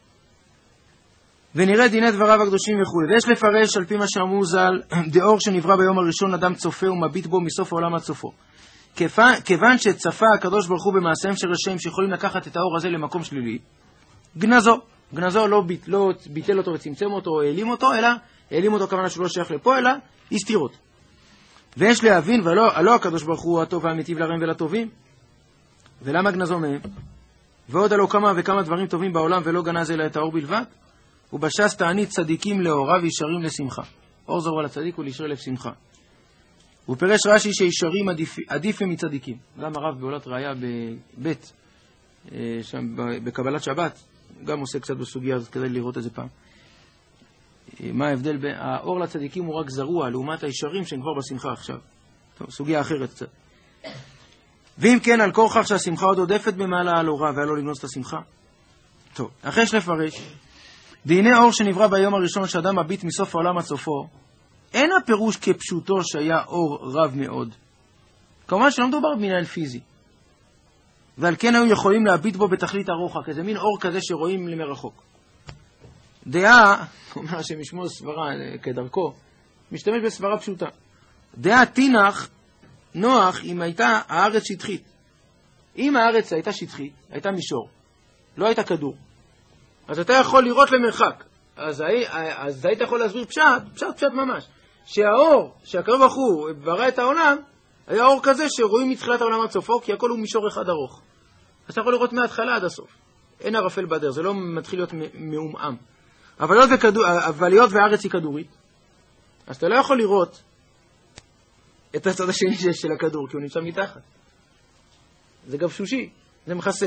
ונראה דיני דבריו הקדושים וכו'. ויש לפרש על פי מה שאמרו ז"ל, דאור שנברא ביום הראשון אדם צופה ומביט בו מסוף העולם עד סופו. כיוון שצפה הקדוש ברוך הוא במעשיהם של רשעים שיכולים לקחת את האור הזה למקום שלילי, גנזו. גנזו לא, ביט, לא ביטל אותו וצמצם אותו או העלים אותו, אלא העלים אותו כוונה שהוא לא שייך לפה, אלא הסתיר אותו. ויש להבין, ולא הקדוש ברוך הוא הטוב והמיטיב לרעים ולטובים. ולמה גנזו מהם? ועוד עלו כמה וכמה דברים טובים בעולם ולא גנז אלא את האור בלבד. ובש"ס תענית צדיקים לאורה וישרים לשמחה. אור זרוע לצדיק ולישרי לב שמחה. הוא פירש רש"י שישרים עדיף, עדיף הם מצדיקים. גם הרב בעולת ראיה בבית, שם בקבלת שבת, גם עושה קצת בסוגיה הזאת כדי לראות את זה פעם. מה ההבדל בין האור לצדיקים הוא רק זרוע לעומת הישרים שהם כבר בשמחה עכשיו. טוב, סוגיה אחרת קצת. ואם כן, על כורכך שהשמחה עוד עודפת במעלה על אורה והיה לו לגנוז את השמחה. טוב, אחרי שנפרש, והנה אור שנברא ביום הראשון שאדם מביט מסוף העולם עד סופו, אין הפירוש כפשוטו שהיה אור רב מאוד. כמובן שלא מדובר במנהל פיזי. ועל כן היו יכולים להביט בו בתכלית הרוחק, איזה מין אור כזה שרואים למרחוק. דעה, אומר שמשמו סברה כדרכו, משתמש בסברה פשוטה. דעה תינח נוח אם הייתה הארץ שטחית. אם הארץ הייתה שטחית, הייתה מישור, לא הייתה כדור. אז אתה יכול לראות למרחק. אז, אז היית יכול להסביר פשט, פשט פשט ממש. שהאור, שהקרוב אחו ברא את העולם, היה אור כזה שרואים מתחילת העולם עד סופו, כי הכל הוא מישור אחד ארוך. אז אתה יכול לראות מההתחלה עד הסוף. אין ערפל בדר, זה לא מתחיל להיות מאומם. אבל להיות, וכדור, אבל להיות והארץ היא כדורית, אז אתה לא יכול לראות את הצד השני של הכדור, כי הוא נמצא מתחת. זה גבשושי, זה מכסה.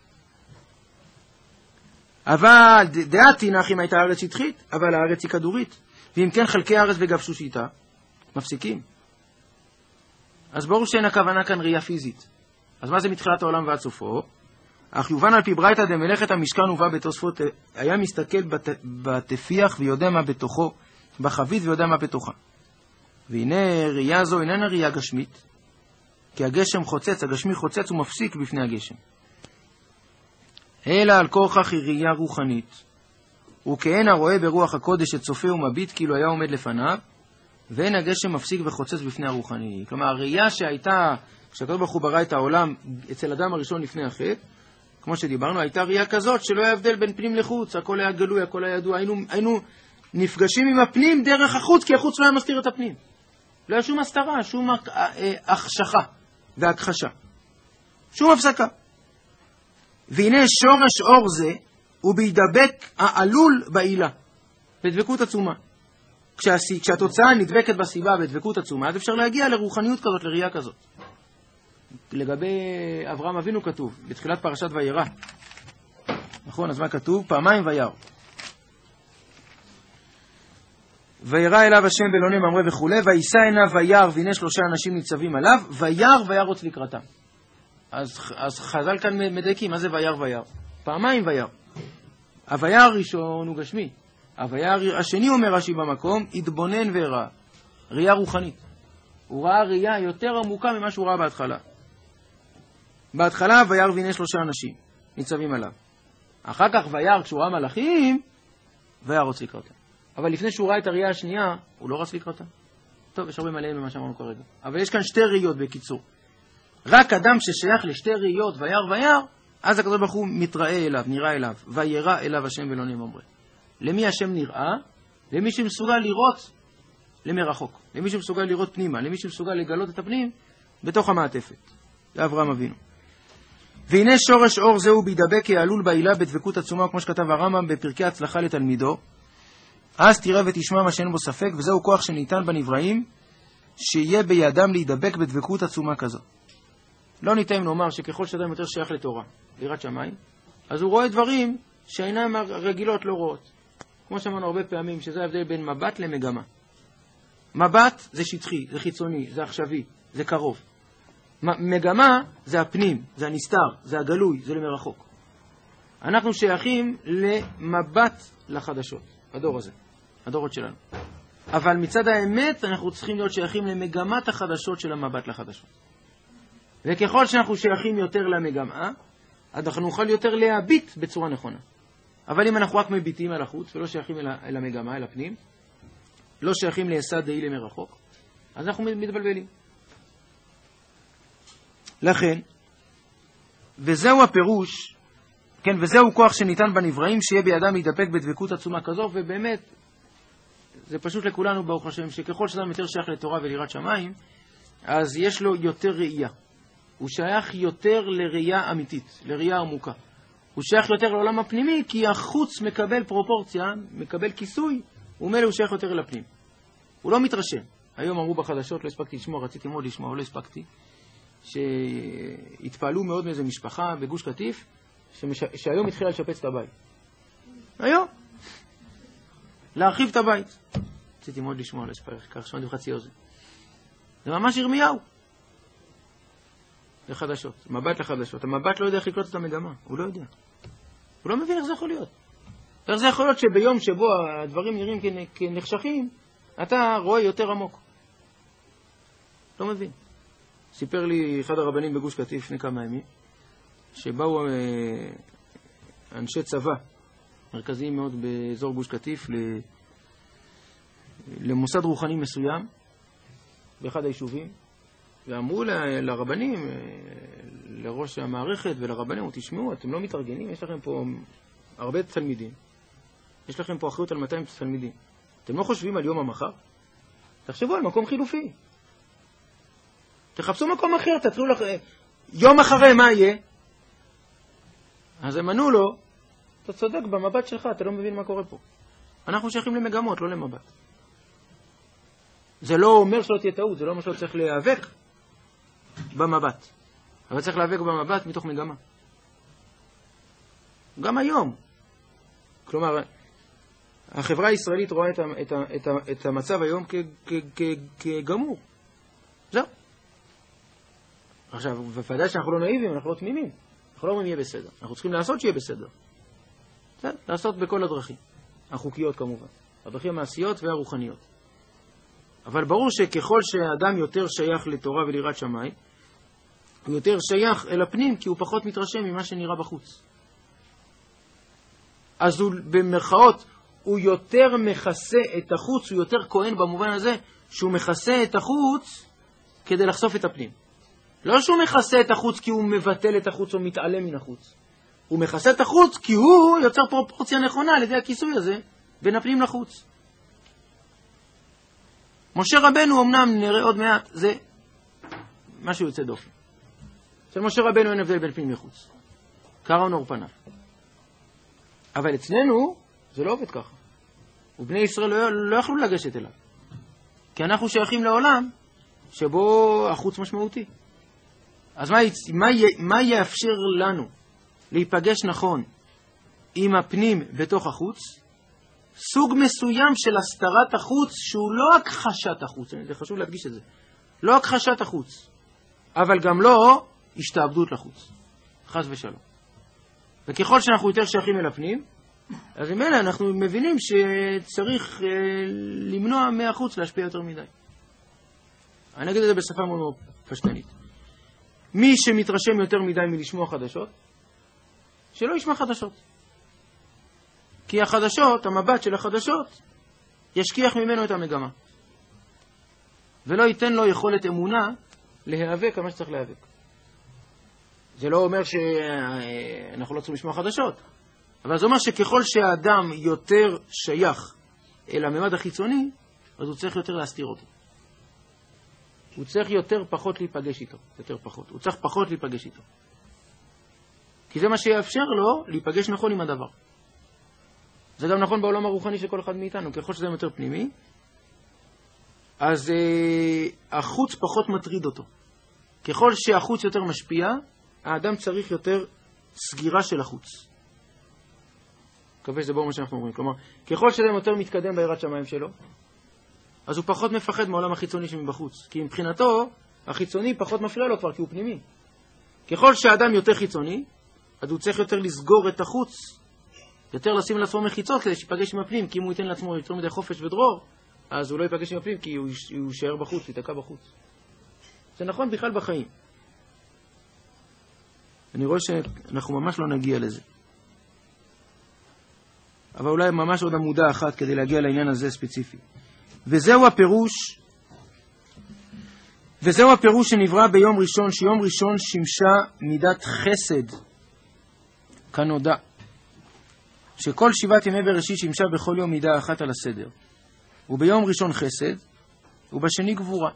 אבל דעה תינח אם הייתה הארץ שטחית, אבל הארץ היא כדורית. ואם כן חלקי הארץ וגבשושיתה, מפסיקים. אז ברור שאין הכוונה כאן ראייה פיזית. אז מה זה מתחילת העולם ועד סופו? אך יובן על פי ברייתא דמלאכת המשכן ובא בתוספות, היה מסתכל בת, בתפיח ויודע מה בתוכו, בחבית ויודע מה בתוכה. והנה ראייה זו איננה ראייה גשמית, כי הגשם חוצץ, הגשמי חוצץ ומפסיק בפני הגשם. אלא על כורכך היא ראייה רוחנית. וכאין הרואה ברוח הקודש שצופה ומביט כאילו היה עומד לפניו, ואין הגשם מפסיק וחוצץ בפני הרוחני. כלומר, הראייה שהייתה, כשהקדוש ברוך הוא ברא את העולם אצל אדם הראשון לפני החטא, כמו שדיברנו, הייתה ראייה כזאת שלא היה הבדל בין פנים לחוץ, הכל היה גלוי, הכל היה ידוע, היינו, היינו נפגשים עם הפנים דרך החוץ, כי החוץ לא היה מסתיר את הפנים. לא היה שום הסתרה, שום החשכה והכחשה. שום הפסקה. והנה שורש אור זה הוא בהידבק העלול בעילה, בדבקות עצומה. כשהסי, כשהתוצאה נדבקת בסיבה בדבקות עצומה, אז אפשר להגיע לרוחניות כזאת, לראייה כזאת. לגבי אברהם אבינו כתוב, בתחילת פרשת וירא. נכון, אז מה כתוב? פעמיים וירא. וירא אליו השם בלוני ממרא וכו', וישא עיניו וירא, והנה שלושה אנשים ניצבים עליו, וירא וירוץ לקראתם. אז, אז חז"ל כאן מדייקים, מה זה וירא וירא? פעמיים וירא. הווירא הראשון הוא גשמי. הווירא השני אומר רש"י במקום, התבונן וראה. ראייה רוחנית. הוא ראה ראייה יותר עמוקה ממה שהוא ראה בהתחלה. בהתחלה וירא והנה שלושה אנשים ניצבים עליו. אחר כך וירא כשהוא ראה מלאכים, וירוץ לקראתם. אבל לפני שהוא ראה את הראייה השנייה, הוא לא רץ לקראתם. טוב, יש הרבה מלאים ממה שאמרנו כרגע. אבל יש כאן שתי ראיות בקיצור. רק אדם ששייך לשתי ראיות וירא וירא, אז הקדוש ברוך הוא מתראה אליו, נראה אליו, וירא אליו השם בלוני ממרא. למי השם נראה? למי שמסוגל לראות למרחוק, למי שמסוגל לראות פנימה, למי שמסוגל לגלות את הפנים בתוך המעטפת. זה אברהם אבינו. והנה שורש אור זהו בידבק כעלול בעילה בדבקות עצומה, כמו שכתב הרמב"ם בפרקי הצלחה לתלמידו. אז תראה ותשמע מה שאין בו ספק, וזהו כוח שניתן בנבראים, שיהיה בידם להידבק בדבקות עצומה כזו. לא ניתן לומר שככל שאדם יותר שייך לתורה, ליראת שמיים, אז הוא רואה דברים שהעיניים הרגילות לא רואות. כמו שאמרנו הרבה פעמים, שזה ההבדל בין מבט למגמה. מבט זה שטחי, זה חיצוני, זה עכשווי, זה קרוב. מגמה זה הפנים, זה הנסתר, זה הגלוי, זה למרחוק. אנחנו שייכים למבט לחדשות, הדור הזה, הדורות שלנו. אבל מצד האמת אנחנו צריכים להיות שייכים למגמת החדשות של המבט לחדשות. וככל שאנחנו שייכים יותר למגמה, אנחנו נוכל יותר להביט בצורה נכונה. אבל אם אנחנו רק מביטים על החוץ ולא שייכים אל, אל המגמה, אל הפנים, לא שייכים לעשה דאי למרחוק, אז אנחנו מתבלבלים. לכן, וזהו הפירוש, כן, וזהו כוח שניתן בנבראים, שיהיה בידם להידבק בדבקות עצומה כזו, ובאמת, זה פשוט לכולנו ברוך השם, שככל שאדם יותר שייך לתורה וליראת שמיים, אז יש לו יותר ראייה. הוא שייך יותר לראייה אמיתית, לראייה עמוקה. הוא שייך יותר לעולם הפנימי, כי החוץ מקבל פרופורציה, מקבל כיסוי, ומילא הוא שייך יותר אל הפנים. הוא לא מתרשם. היום אמרו בחדשות, לא הספקתי לשמוע, רציתי מאוד לשמוע, אבל לא הספקתי, שהתפעלו מאוד מאיזו משפחה בגוש קטיף, שמש... שהיום התחילה לשפץ את הבית. היום. להרחיב את הבית. רציתי מאוד לשמוע, לא הספק, כך שמעתי בחצי אוזן. זה ממש ירמיהו. לחדשות, מבט לחדשות. המבט לא יודע איך לקלוט את המגמה, הוא לא יודע. הוא לא מבין איך זה יכול להיות. איך זה יכול להיות שביום שבו הדברים נראים כנחשכים, אתה רואה יותר עמוק. לא מבין. סיפר לי אחד הרבנים בגוש קטיף לפני כמה ימים, שבאו אנשי צבא, מרכזיים מאוד באזור גוש קטיף, למוסד רוחני מסוים, באחד היישובים, ואמרו לרבנים, לראש המערכת ולרבנים, תשמעו, אתם לא מתארגנים, יש לכם פה הרבה תלמידים, יש לכם פה אחריות על מאתיים תלמידים. אתם לא חושבים על יום המחר? תחשבו על מקום חילופי. תחפשו מקום אחר, תתחילו לך... יום אחרי מה יהיה? אז הם ענו לו, אתה צודק במבט שלך, אתה לא מבין מה קורה פה. אנחנו שייכים למגמות, לא למבט. זה לא אומר שלא תהיה טעות, זה לא אומר שלא צריך להיאבק במבט. אבל צריך להיאבק במבט מתוך מגמה. גם היום. כלומר, החברה הישראלית רואה את, ה, את, ה, את, ה, את המצב היום כ, כ, כ, כגמור. זהו. עכשיו, בוודאי שאנחנו לא נאיבים, אנחנו לא תמימים. אנחנו לא אומרים יהיה בסדר. אנחנו צריכים לעשות שיהיה בסדר. בסדר? לעשות בכל הדרכים. החוקיות כמובן. הדרכים המעשיות והרוחניות. אבל ברור שככל שהאדם יותר שייך לתורה וליראת שמיים, הוא יותר שייך אל הפנים, כי הוא פחות מתרשם ממה שנראה בחוץ. אז הוא, במרכאות, הוא יותר מכסה את החוץ, הוא יותר כהן במובן הזה, שהוא מכסה את החוץ כדי לחשוף את הפנים. לא שהוא מכסה את החוץ כי הוא מבטל את החוץ או מתעלם מן החוץ. הוא מכסה את החוץ כי הוא יוצר פרופורציה נכונה על ידי הכיסוי הזה בין הפנים לחוץ. משה רבנו אמנם נראה עוד מעט, זה משהו יוצא דופן. של משה רבנו אין הבדל בין פנים לחוץ. קרן אור פניו. אבל אצלנו זה לא עובד ככה. ובני ישראל לא, לא יכלו לגשת אליו. כי אנחנו שייכים לעולם שבו החוץ משמעותי. אז מה, מה, מה יאפשר לנו להיפגש נכון עם הפנים בתוך החוץ? סוג מסוים של הסתרת החוץ שהוא לא הכחשת החוץ, זה חשוב להדגיש את זה. לא הכחשת החוץ, אבל גם לא השתעבדות לחוץ. חס ושלום. וככל שאנחנו יותר שייכים אל הפנים, אז עם אלה אנחנו מבינים שצריך אה, למנוע מהחוץ להשפיע יותר מדי. אני אגיד את זה בשפה מאוד פשטנית. מי שמתרשם יותר מדי מלשמוע חדשות, שלא ישמע חדשות. כי החדשות, המבט של החדשות, ישכיח ממנו את המגמה. ולא ייתן לו יכולת אמונה להיאבק כמה שצריך להיאבק. זה לא אומר שאנחנו לא צריכים לשמוע חדשות. אבל זה אומר שככל שהאדם יותר שייך אל הממד החיצוני, אז הוא צריך יותר להסתיר אותו. הוא צריך יותר פחות להיפגש איתו. יותר פחות. הוא צריך פחות להיפגש איתו. כי זה מה שיאפשר לו להיפגש נכון עם הדבר. זה גם נכון בעולם הרוחני של כל אחד מאיתנו. ככל שזה יותר פנימי, אז אה, החוץ פחות מטריד אותו. ככל שהחוץ יותר משפיע, האדם צריך יותר סגירה של החוץ. מקווה שזה ברור מה שאנחנו אומרים. כלומר, ככל שזה יותר מתקדם ביראת שמיים שלו, אז הוא פחות מפחד מהעולם החיצוני שמבחוץ. כי מבחינתו, החיצוני פחות מפריע לו כבר, כי הוא פנימי. ככל שהאדם יותר חיצוני, אז הוא צריך יותר לסגור את החוץ, יותר לשים לעצמו מחיצות כדי שיפגש עם הפנים, כי אם הוא ייתן לעצמו יותר מדי חופש ודרור, אז הוא לא ייפגש עם הפנים, כי הוא יישאר בחוץ, ייתקע בחוץ. זה נכון בכלל בחיים. אני רואה שאנחנו ממש לא נגיע לזה. אבל אולי ממש עוד עמודה אחת כדי להגיע לעניין הזה ספציפי. וזהו הפירוש, וזהו הפירוש שנברא ביום ראשון, שיום ראשון שימשה מידת חסד, כנודע. שכל שבעת ימי בראשית שימשה בכל יום מידה אחת על הסדר. וביום ראשון חסד, ובשני גבורה.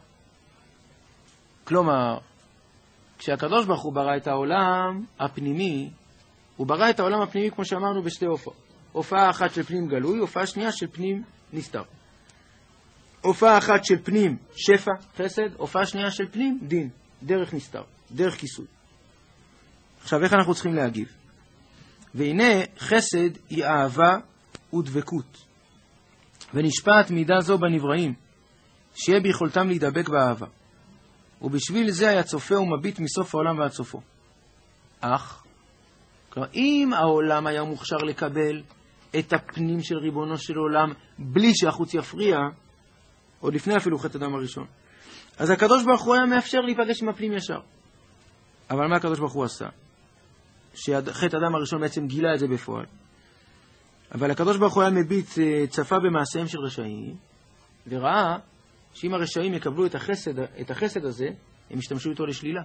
כלומר, כשהקדוש ברוך הוא ברא את העולם הפנימי, הוא ברא את העולם הפנימי כמו שאמרנו בשתי הופעות. הופעה אחת של פנים גלוי, הופעה שנייה של פנים נסתר. הופעה אחת של פנים שפע, חסד, הופעה שנייה של פנים דין, דרך נסתר, דרך כיסוי. עכשיו, איך אנחנו צריכים להגיב? והנה חסד היא אהבה ודבקות. ונשפעת מידה זו בנבראים, שיהיה ביכולתם להידבק באהבה. ובשביל זה היה צופה ומביט מסוף העולם ועד סופו. אך, כלומר, אם העולם היה מוכשר לקבל את הפנים של ריבונו של עולם, בלי שהחוץ יפריע, עוד לפני אפילו חטא אדם הראשון, אז הקדוש ברוך הוא היה מאפשר להיפגש עם הפנים ישר. אבל מה הקדוש ברוך הוא עשה? שחטא אדם הראשון בעצם גילה את זה בפועל. אבל הקדוש ברוך הוא היה מביט, צפה במעשיהם של רשעים, וראה שאם הרשעים יקבלו את החסד, את החסד הזה, הם ישתמשו איתו לשלילה.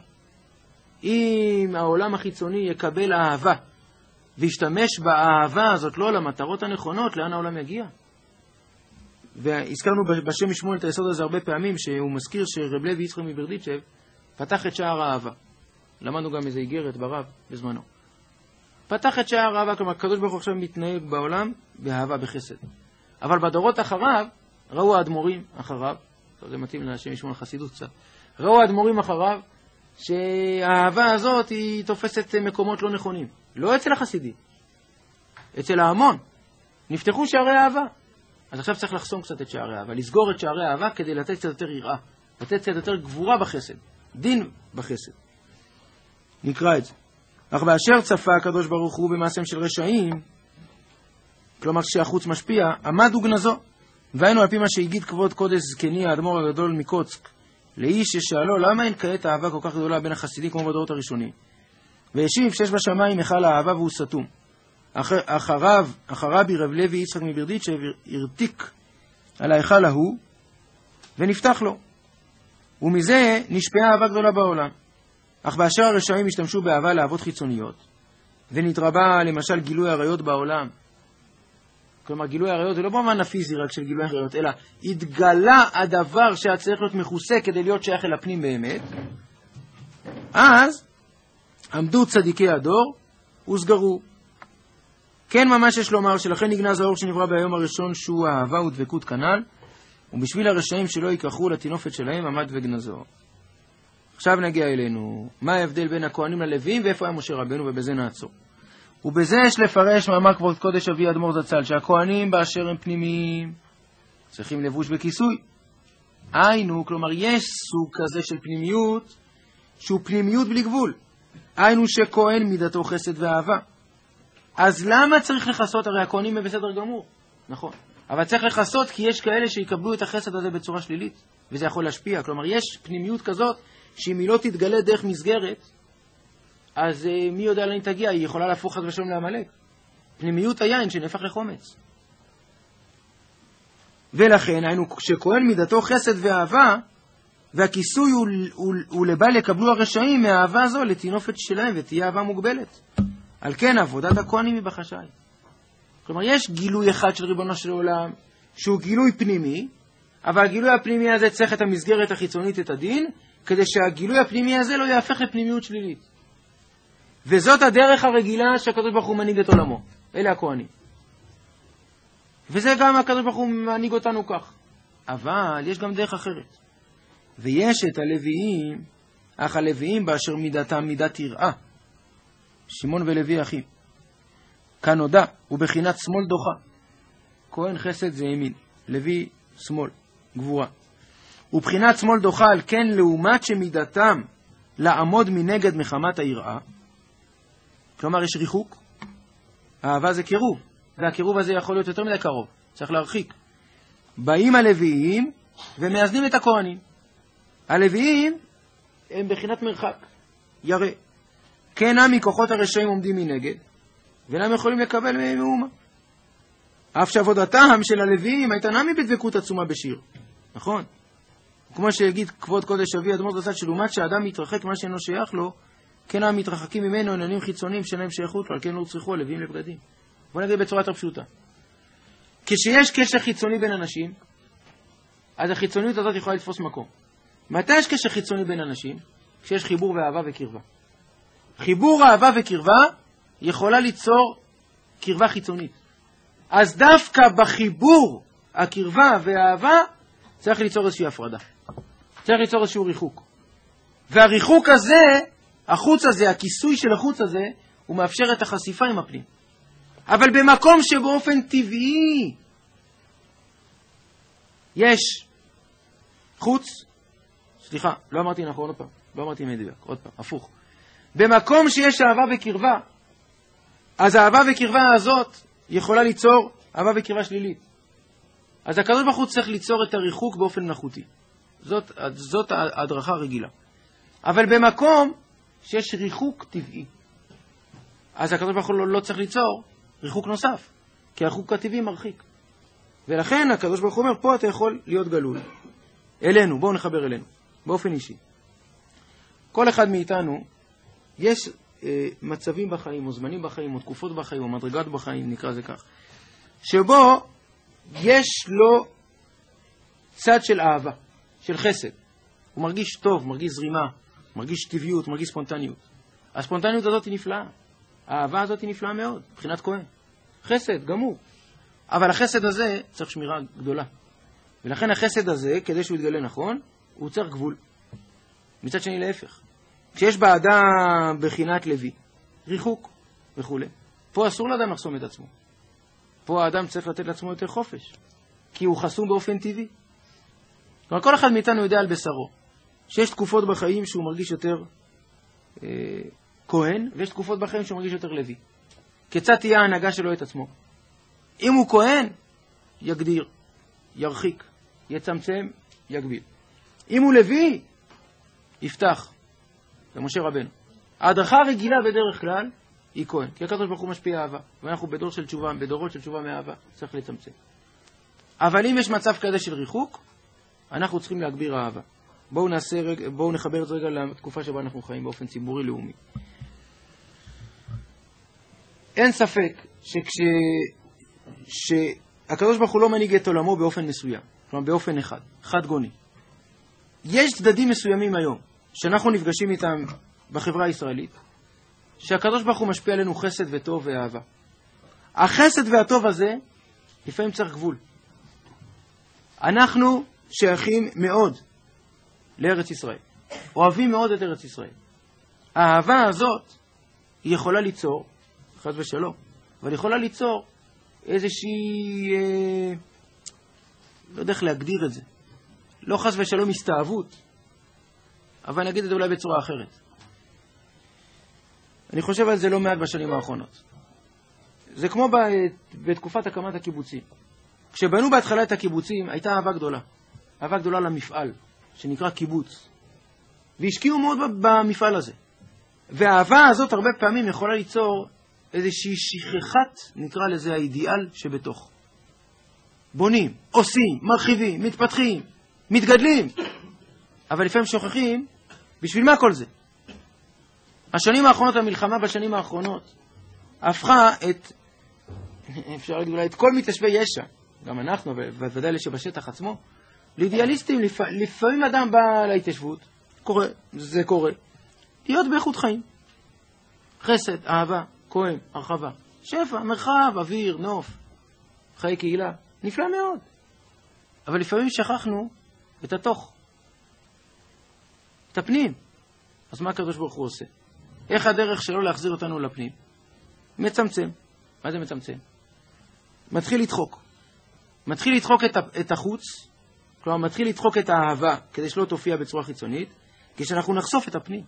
אם העולם החיצוני יקבל אהבה, וישתמש באהבה הזאת לא למטרות הנכונות, לאן העולם יגיע? והזכרנו בשם משמואל את היסוד הזה הרבה פעמים, שהוא מזכיר שרב לוי יצחק מברדיצ'ב פתח את שער האהבה. למדנו גם איזה איגרת ברב בזמנו. פתח את שער האהבה, כלומר, הקדוש ברוך הוא עכשיו מתנהג בעולם באהבה, בחסד. אבל בדורות אחריו, ראו האדמו"רים אחריו, זה מתאים לשם משמואל חסידות קצת, ראו האדמו"רים אחריו, שהאהבה הזאת היא תופסת מקומות לא נכונים. לא אצל החסידים, אצל ההמון. נפתחו שערי האהבה. אז עכשיו צריך לחסום קצת את שערי האהבה, לסגור את שערי האהבה כדי לתת קצת יותר יראה, לתת קצת יותר גבורה בחסד, דין בחסד. נקרא את זה. אך באשר צפה הקדוש ברוך הוא במעשיהם של רשעים, כלומר שהחוץ משפיע, עמד וגנזו. והיינו על פי מה שהגיד כבוד קודש זקני האדמו"ר הגדול מקוצק, לאיש ששאלו למה אין כעת אהבה כל כך גדולה בין החסידים כמו בדורות הראשונים. והשיב שיש בשמיים היכל האהבה והוא סתום. אחר, אחריו, אחרבי רב לוי יצחק מברדיצ'ב הרתיק על ההיכל ההוא ונפתח לו. ומזה נשפעה אהבה גדולה בעולם. אך באשר הרשעים השתמשו באהבה לאהבות חיצוניות, ונתרבה למשל גילוי עריות בעולם. כלומר, גילוי עריות זה לא במובן הפיזי רק של גילוי עריות, אלא התגלה הדבר שהיה צריך להיות מכוסה כדי להיות שייך אל הפנים באמת. אז עמדו צדיקי הדור וסגרו. כן ממש יש לומר שלכן נגנז האור שנברא ביום הראשון שהוא אהבה ודבקות כנ"ל, ובשביל הרשעים שלא ייקחו לתינופת שלהם עמד וגנזו. עכשיו נגיע אלינו. מה ההבדל בין הכהנים ללוויים ואיפה היה משה רבנו, ובזה נעצור. ובזה יש לפרש מאמר כבוד קודש אבי אדמו"ר זצ"ל, שהכהנים באשר הם פנימיים צריכים לבוש בכיסוי. היינו, כלומר יש סוג כזה של פנימיות שהוא פנימיות בלי גבול. היינו שכהן מידתו חסד ואהבה. אז למה צריך לחסות? הרי הכהנים הם בסדר גמור, נכון. אבל צריך לחסות כי יש כאלה שיקבלו את החסד הזה בצורה שלילית, וזה יכול להשפיע. כלומר, יש פנימיות כזאת שאם היא לא תתגלה דרך מסגרת, אז uh, מי יודע לאן היא תגיע? היא יכולה להפוך חס ושלום לעמלק. פנימיות היין שנהפך לחומץ. ולכן היינו שכהן מידתו חסד ואהבה, והכיסוי הוא, הוא, הוא לבל יקבלו הרשעים מהאהבה הזו לתינופת שלהם, ותהיה אהבה מוגבלת. על כן עבודת הכהנים היא בחשאי. כלומר, יש גילוי אחד של ריבונו של עולם, שהוא גילוי פנימי, אבל הגילוי הפנימי הזה צריך את המסגרת החיצונית, את הדין, כדי שהגילוי הפנימי הזה לא יהפך לפנימיות שלילית. וזאת הדרך הרגילה שהקדוש ברוך הוא מנהיג את עולמו. אלה הכהנים. וזה גם הקדוש ברוך הוא מנהיג אותנו כך. אבל יש גם דרך אחרת. ויש את הלוויים, אך הלוויים באשר מידתם מידת יראה. שמעון ולוי אחים. כנודע, ובחינת שמאל דוחה. כהן חסד זה ימין, לוי שמאל, גבורה. ובחינת שמאל דוחה על כן לעומת שמידתם לעמוד מנגד מחמת היראה. כלומר יש ריחוק. האהבה זה קירוב, והקירוב הזה יכול להיות יותר מדי קרוב, צריך להרחיק. באים הלוויים ומאזנים את הכהנים. הלוויים הם בחינת מרחק, ירא. כן עמי כוחות הרשעים עומדים מנגד, ואינם יכולים לקבל מהם מאומה. אף שעבודתם של הלוויים הייתה נמי בדבקות עצומה בשיר. נכון? כמו שיגיד כבוד קודש אבי אדמות רצת שלעומת שהאדם מתרחק מה שאינו שייך לו, כן הם מתרחקים ממנו עניינים חיצוניים שאינם שייכות לו, על כן לא צריכו הלוויים לבגדים. בוא נגיד בצורה יותר פשוטה. כשיש קשר חיצוני בין אנשים, אז החיצוניות הזאת יכולה לתפוס מקום. מתי יש קשר חיצוני בין אנשים? כשיש חיבור ואהבה וקרבה. חיבור אהבה וקרבה יכולה ליצור קרבה חיצונית. אז דווקא בחיבור הקרבה והאהבה צריך ליצור איזושהי הפרדה. צריך ליצור איזשהו ריחוק. והריחוק הזה, החוץ הזה, הכיסוי של החוץ הזה, הוא מאפשר את החשיפה עם הפנים. אבל במקום שבאופן טבעי יש חוץ, סליחה, לא אמרתי נכון עוד פעם, לא אמרתי מדויק, עוד פעם, הפוך. במקום שיש אהבה וקרבה, אז האהבה וקרבה הזאת יכולה ליצור אהבה וקרבה שלילית. אז הקדוש ברוך הוא צריך ליצור את הריחוק באופן מלאכותי. זאת, זאת ההדרכה הרגילה. אבל במקום שיש ריחוק טבעי, אז הקדוש ברוך הוא לא, לא צריך ליצור ריחוק נוסף, כי הריחוק הטבעי מרחיק. ולכן הקדוש ברוך הוא אומר, פה אתה יכול להיות גלוי. אלינו, בואו נחבר אלינו, באופן אישי. כל אחד מאיתנו, יש אה, מצבים בחיים, או זמנים בחיים, או תקופות בחיים, או מדרגות בחיים, נקרא זה כך, שבו יש לו צד של אהבה, של חסד. הוא מרגיש טוב, מרגיש זרימה, מרגיש טבעיות, מרגיש ספונטניות. הספונטניות הזאת היא נפלאה. האהבה הזאת היא נפלאה מאוד, מבחינת כהן. חסד, גמור. אבל החסד הזה צריך שמירה גדולה. ולכן החסד הזה, כדי שהוא יתגלה נכון, הוא צריך גבול. מצד שני להפך. כשיש באדם בחינת לוי, ריחוק וכו'. פה אסור לאדם לחסום את עצמו. פה האדם צריך לתת לעצמו יותר חופש. כי הוא חסום באופן טבעי. כלומר, כל אחד מאיתנו יודע על בשרו. שיש תקופות בחיים שהוא מרגיש יותר אה, כהן, ויש תקופות בחיים שהוא מרגיש יותר לוי. כיצד תהיה ההנהגה שלו את עצמו? אם הוא כהן, יגדיר, ירחיק, יצמצם, יגביל. אם הוא לוי, יפתח. זה משה רבנו. ההדרכה הרגילה בדרך כלל היא כהן, כי הקדוש ברוך הוא משפיע אהבה, ואנחנו בדור של תשובה, בדורות של תשובה מאהבה, צריך לצמצם. אבל אם יש מצב כזה של ריחוק, אנחנו צריכים להגביר אהבה. בואו נעשה רגע, בואו נחבר את זה רגע לתקופה שבה אנחנו חיים באופן ציבורי לאומי. אין ספק שכש שהקדוש ברוך הוא לא מנהיג את עולמו באופן מסוים, כלומר באופן אחד, חד גוני. יש צדדים מסוימים היום שאנחנו נפגשים איתם בחברה הישראלית, שהקדוש ברוך הוא משפיע עלינו חסד וטוב ואהבה. החסד והטוב הזה לפעמים צריך גבול. אנחנו שייכים מאוד לארץ ישראל. אוהבים מאוד את ארץ ישראל. האהבה הזאת היא יכולה ליצור, חס ושלום, אבל יכולה ליצור איזושהי, אה, לא יודע איך להגדיר את זה, לא חס ושלום הסתאבות, אבל נגיד את זה אולי בצורה אחרת. אני חושב על זה לא מעט בשנים האחרונות. זה כמו בתקופת הקמת הקיבוצים. כשבנו בהתחלה את הקיבוצים, הייתה אהבה גדולה. אהבה גדולה למפעל, שנקרא קיבוץ. והשקיעו מאוד במפעל הזה. והאהבה הזאת הרבה פעמים יכולה ליצור איזושהי שכחת, נקרא לזה האידיאל שבתוך. בונים, עושים, מרחיבים, מתפתחים, מתגדלים. אבל לפעמים שוכחים, בשביל מה כל זה? השנים האחרונות, המלחמה בשנים האחרונות, הפכה את, אפשר להגיד אולי, את כל מתיישבי יש"ע, גם אנחנו, ובוודאי שבשטח עצמו, לאידיאליסטים, לפ... לפעמים אדם בא להתיישבות, קורה, זה קורה, להיות באיכות חיים. חסד, אהבה, כהן, הרחבה, שפע, מרחב, אוויר, נוף, חיי קהילה, נפלא מאוד. אבל לפעמים שכחנו את התוך, את הפנים. אז מה הקדוש ברוך הוא עושה? איך הדרך שלו להחזיר אותנו לפנים? מצמצם. מה זה מצמצם? מתחיל לדחוק. מתחיל לדחוק את, את החוץ, כלומר מתחיל לדחוק את האהבה כדי שלא תופיע בצורה חיצונית, כשאנחנו נחשוף את הפנים.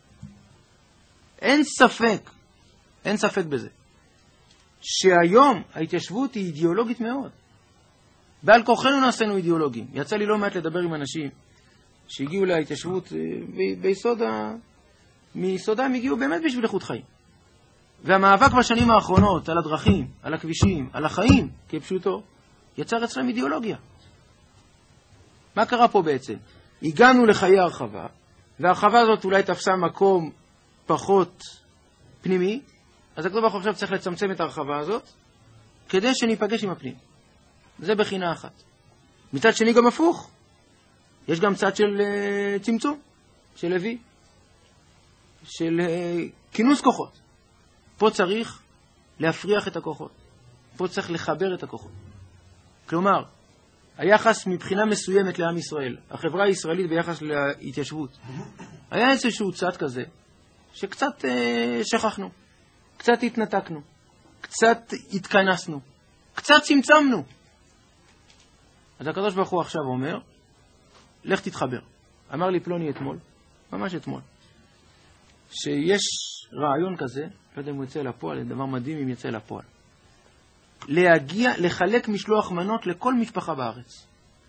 אין ספק, אין ספק בזה, שהיום ההתיישבות היא אידיאולוגית מאוד. בעל כוחנו נעשינו אידיאולוגים. יצא לי לא מעט לדבר עם אנשים שהגיעו להתיישבות ביסוד ה... מיסודה הם הגיעו באמת בשביל איכות חיים. והמאבק בשנים האחרונות על הדרכים, על הכבישים, על החיים, כפשוטו, יצר אצלם אידיאולוגיה. מה קרה פה בעצם? הגענו לחיי הרחבה, וההרחבה הזאת אולי תפסה מקום פחות פנימי, אז הקדוש ברוך הוא עכשיו צריך לצמצם את ההרחבה הזאת, כדי שניפגש עם הפנים. זה בחינה אחת. מצד שני גם הפוך. יש גם צד של uh, צמצום, של לוי, של uh, כינוס כוחות. פה צריך להפריח את הכוחות. פה צריך לחבר את הכוחות. כלומר, היחס מבחינה מסוימת לעם ישראל, החברה הישראלית ביחס להתיישבות, היה איזשהו צד כזה, שקצת uh, שכחנו, קצת התנתקנו, קצת התכנסנו, קצת צמצמנו. אז הקדוש ברוך הוא עכשיו אומר, לך תתחבר. אמר לי פלוני אתמול, ממש אתמול, שיש רעיון כזה, לא יודע אם הוא יצא לפועל, זה דבר מדהים אם יצא לפועל, להגיע, לחלק משלוח מנות לכל משפחה בארץ.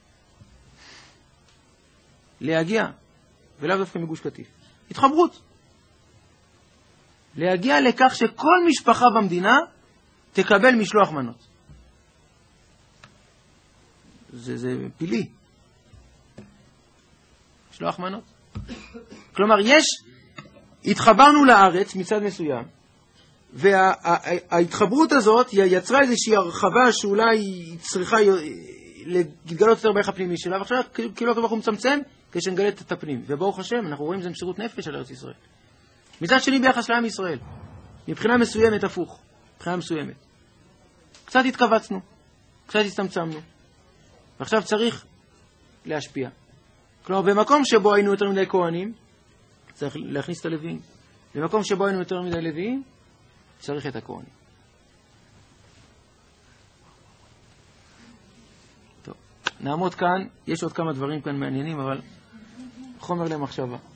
להגיע, ולאו דווקא מגוש קטיף. התחברות. להגיע לכך שכל משפחה במדינה תקבל משלוח מנות. זה, זה פילי. משלוח מנות. כלומר, יש, התחברנו לארץ מצד מסוים, וההתחברות הזאת יצרה איזושהי הרחבה שאולי היא צריכה להתגלות יותר בערך הפנימי שלה, ועכשיו כאילו הקדוש ברוך הוא מצמצם כשנגלה את הפנים. וברוך השם, אנחנו רואים זה מסירות נפש על ארץ ישראל. מצד שני ביחס לעם ישראל, מבחינה מסוימת הפוך, מבחינה מסוימת. קצת התכווצנו, קצת הצטמצמנו, ועכשיו צריך להשפיע. כלומר, במקום שבו היינו יותר מדי כהנים, צריך להכניס את הלוויים. במקום שבו היינו יותר מדי לוויים, צריך את הכהנים. טוב, נעמוד כאן, יש עוד כמה דברים כאן מעניינים, אבל חומר למחשבה.